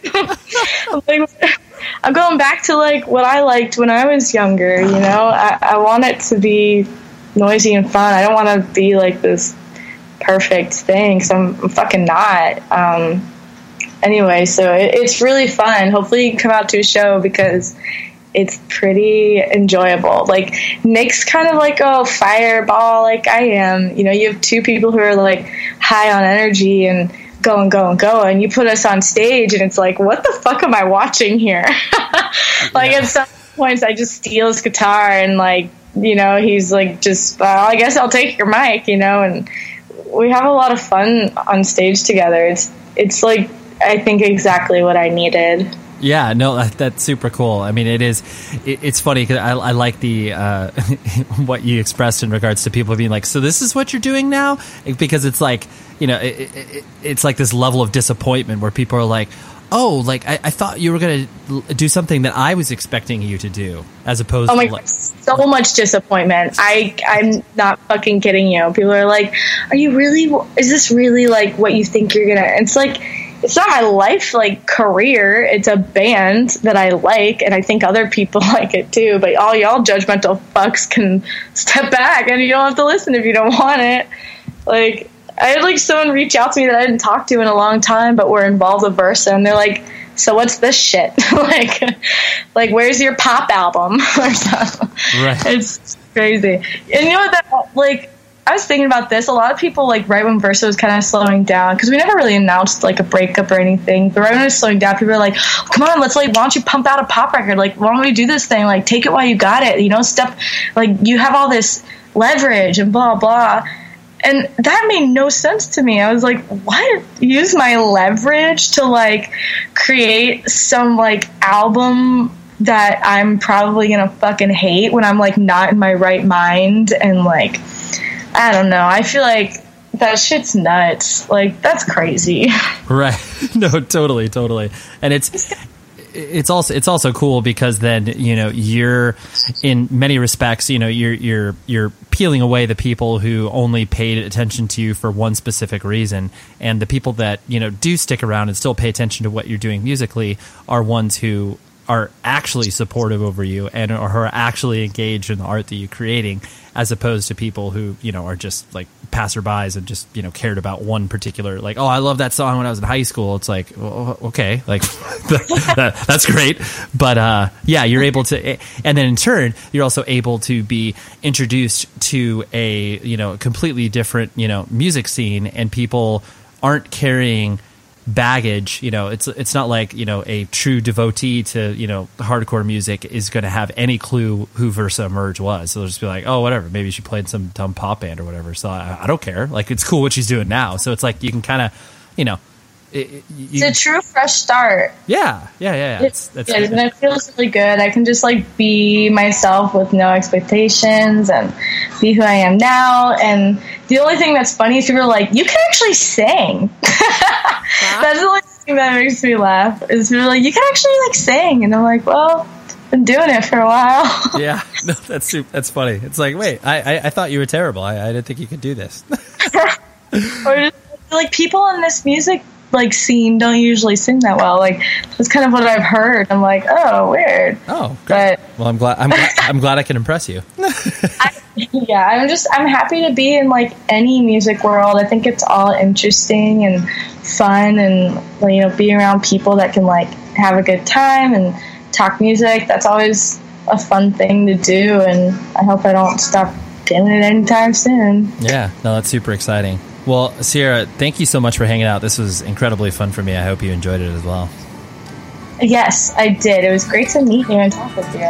I'm, like, I'm going back to like what I liked when I was younger. You know, I, I want it to be noisy and fun. I don't want to be like this perfect thing, because I'm, I'm fucking not. Um, anyway, so it, it's really fun. Hopefully you can come out to a show, because it's pretty enjoyable. Like, Nick's kind of like a fireball, like I am. You know, you have two people who are like high on energy and go and go and go, and you put us on stage and it's like, what the fuck am I watching here? Like, yeah. At some points I just steal his guitar and like, you know, he's like, just, well, I guess I'll take your mic, you know, and we have a lot of fun on stage together. It's, it's like, I think exactly what I needed. Yeah, no, that, that's super cool. I mean, it is, it, it's funny because I, I like the, uh, what you expressed in regards to people being like, so this is what you're doing now? Because it's like, you know, it, it, it's like this level of disappointment where people are like, oh, like, I, I thought you were going to do something that I was expecting you to do, as opposed oh my to like, God, so much disappointment. I, I'm not fucking kidding you. People are like, are you really, is this really like what you think you're going to, it's like, it's not my life, like, career. It's a band that I like, and I think other people like it too. But all y'all judgmental fucks can step back, and you don't have to listen if you don't want it. Like, I had, like, someone reach out to me that I didn't talk to in a long time, but were involved with Versa, and they're like, so what's this shit? like, like, where's your pop album? or something. Right. It's crazy. And you know what, that, like, I was thinking about this. A lot of people, like, right when Versa was kind of slowing down, because we never really announced, like, a breakup or anything, but right when it was slowing down, people were like, oh, come on, let's, like, why don't you pump out a pop record? Like, why don't we do this thing? Like, take it while you got it. You know, step, like, you have all this leverage and blah, blah. And that made no sense to me. I was like, what? Use my leverage to, like, create some, like, album that I'm probably going to fucking hate when I'm, like, not in my right mind and, like, I don't know. I feel like that shit's nuts. Like, that's crazy. Right. No, totally, totally. And it's it's also it's also cool because then, you know, you're in many respects, you know, you're you're you're peeling away the people who only paid attention to you for one specific reason, and the people that, you know, do stick around and still pay attention to what you're doing musically are ones who are actually supportive over you and are actually engaged in the art that you're creating. as opposed to people who, you know, are just like passerbys and just, you know, cared about one particular, like, oh, I love that song when I was in high school. It's like, well, okay, like that, that's great. But uh, yeah, you're able to, and then in turn, you're also able to be introduced to a, you know, completely different, you know, music scene, and people aren't carrying baggage. You know, it's it's not like, you know, a true devotee to, you know, hardcore music is going to have any clue who Versa Emerge was. So they'll just be like, oh, whatever, maybe she played some dumb pop band or whatever. So I, I don't care. Like, it's cool what she's doing now. So it's like you can kind of, you know, it, it, you, it's a true fresh start. Yeah, yeah, yeah. yeah. It's, it's, it is, and it feels really good. I can just like be myself with no expectations and be who I am now. And the only thing that's funny is people are like, you can actually sing. That's the only thing that makes me laugh, is people are like, you can actually like sing. And I'm like, well, I've been doing it for a while. Yeah, no, that's super, that's funny. It's like, wait, I, I, I thought you were terrible. I, I didn't think you could do this. Or just like people in this music like scene don't usually sing that well. Like, that's kind of what I've heard. I'm like, oh, weird. Oh, great. But well, I'm glad. I'm glad, I'm glad I can impress you. I, yeah, I'm just I'm happy to be in like any music world. I think it's all interesting and fun, and, you know, be around people that can like have a good time and talk music. That's always a fun thing to do, and I hope I don't stop doing it anytime soon. Yeah, no, that's super exciting. Well, Sierra, thank you so much for hanging out. This was incredibly fun for me. I hope you enjoyed it as well. Yes, I did. It was great to meet you and talk with you.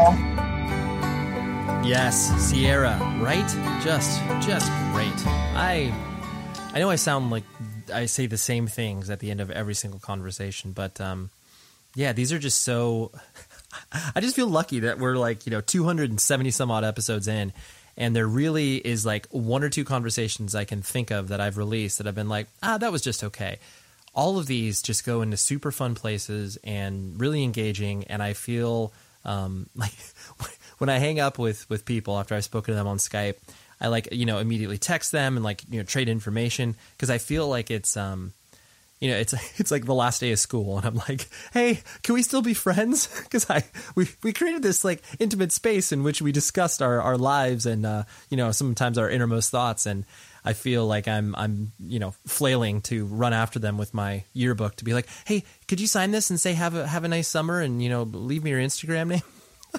Yes, Sierra, right? Just, just great. I, I know I sound like I say the same things at the end of every single conversation, but um, yeah, these are just so. I just feel lucky that we're like, you know, two hundred seventy some odd episodes in. And there really is like one or two conversations I can think of that I've released that I've been like, ah, that was just okay. All of these just go into super fun places and really engaging. And I feel um, like when I hang up with, with people after I've spoken to them on Skype, I like, you know, immediately text them and like, you know, trade information, because I feel like it's, um, you know, it's it's like the last day of school, and I'm like, hey, can we still be friends? Because I we we created this like intimate space in which we discussed our, our lives and uh, you know, sometimes our innermost thoughts, and I feel like I'm I'm you know, flailing to run after them with my yearbook to be like, hey, could you sign this and say have a have a nice summer, and, you know, leave me your Instagram name.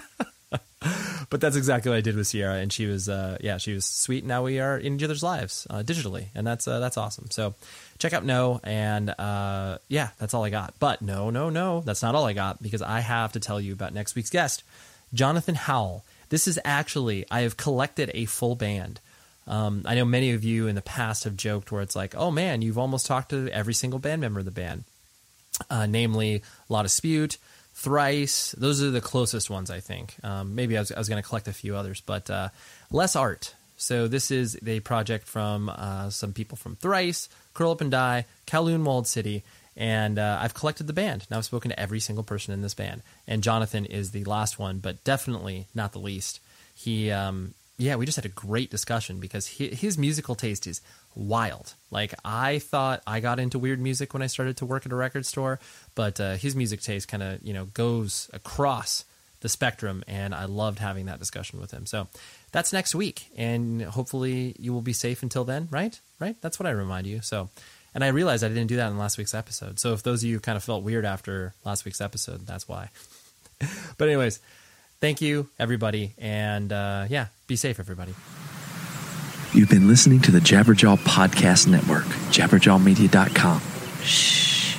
But that's exactly what I did with Sierra, and she was uh, yeah she was sweet. Now we are in each other's lives uh, digitally, and that's uh, that's awesome. So check out No, and uh, yeah, that's all I got. But no, no, no, that's not all I got, because I have to tell you about next week's guest, Jonathan Howell. This is actually, I have collected a full band. Um, I know many of you in the past have joked where it's like, oh man, you've almost talked to every single band member of the band, uh, namely La Dispute, Thrice. Those are the closest ones, I think. Um, maybe I was, I was going to collect a few others, but uh, less art. So this is a project from uh, some people from Thrice, Curl Up and Die, Kowloon Walled City, and uh, I've collected the band. Now I've spoken to every single person in this band, and Jonathan is the last one, but definitely not the least. He, um, yeah, we just had a great discussion, because he, his musical taste is wild. Like, I thought I got into weird music when I started to work at a record store, but uh, his music taste kind of, you know, goes across the spectrum, and I loved having that discussion with him. So that's next week, and hopefully you will be safe until then, right? Right? That's what I remind you. So, and I realized I didn't do that in last week's episode. So if those of you kind of felt weird after last week's episode, that's why. But anyways, thank you, everybody, and uh, yeah, be safe, everybody. You've been listening to the Jabberjaw Podcast Network, jabberjaw media dot com. Shh.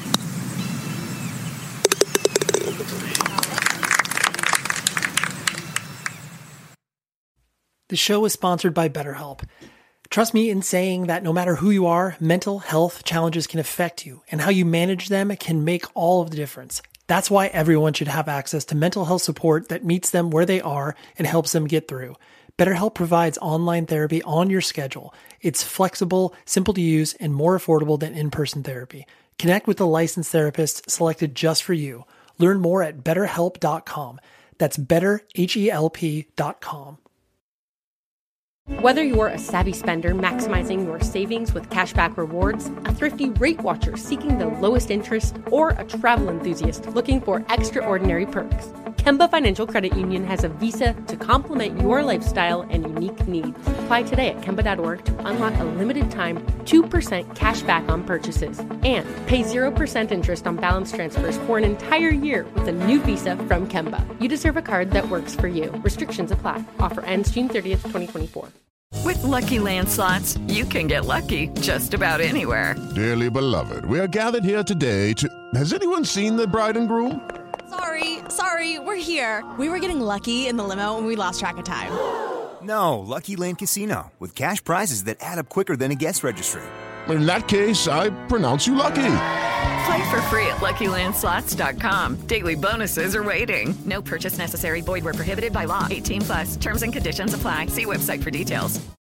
The show is sponsored by BetterHelp. Trust me in saying that no matter who you are, mental health challenges can affect you, and how you manage them can make all of the difference. That's why everyone should have access to mental health support that meets them where they are and helps them get through. BetterHelp provides online therapy on your schedule. It's flexible, simple to use, and more affordable than in-person therapy. Connect with a licensed therapist selected just for you. Learn more at better help dot com. That's better help dot com. Whether you're a savvy spender maximizing your savings with cashback rewards, a thrifty rate watcher seeking the lowest interest, or a travel enthusiast looking for extraordinary perks, Kemba Financial Credit Union has a visa to complement your lifestyle and unique needs. Apply today at Kemba dot org to unlock a limited time two percent cash back on purchases and pay zero percent interest on balance transfers for an entire year with a new visa from Kemba. You deserve a card that works for you. Restrictions apply. Offer ends June thirtieth, twenty twenty-four. With Lucky Land Slots, you can get lucky just about anywhere. Dearly beloved, we are gathered here today to... Has anyone seen the bride and groom? Sorry, sorry, we're here. We were getting lucky in the limo and we lost track of time. No, Lucky Land Casino, with cash prizes that add up quicker than a guest registry. In that case, I pronounce you lucky. Play for free at Lucky Land Slots dot com. Daily bonuses are waiting. No purchase necessary. Void where prohibited by law. eighteen plus. Terms and conditions apply. See website for details.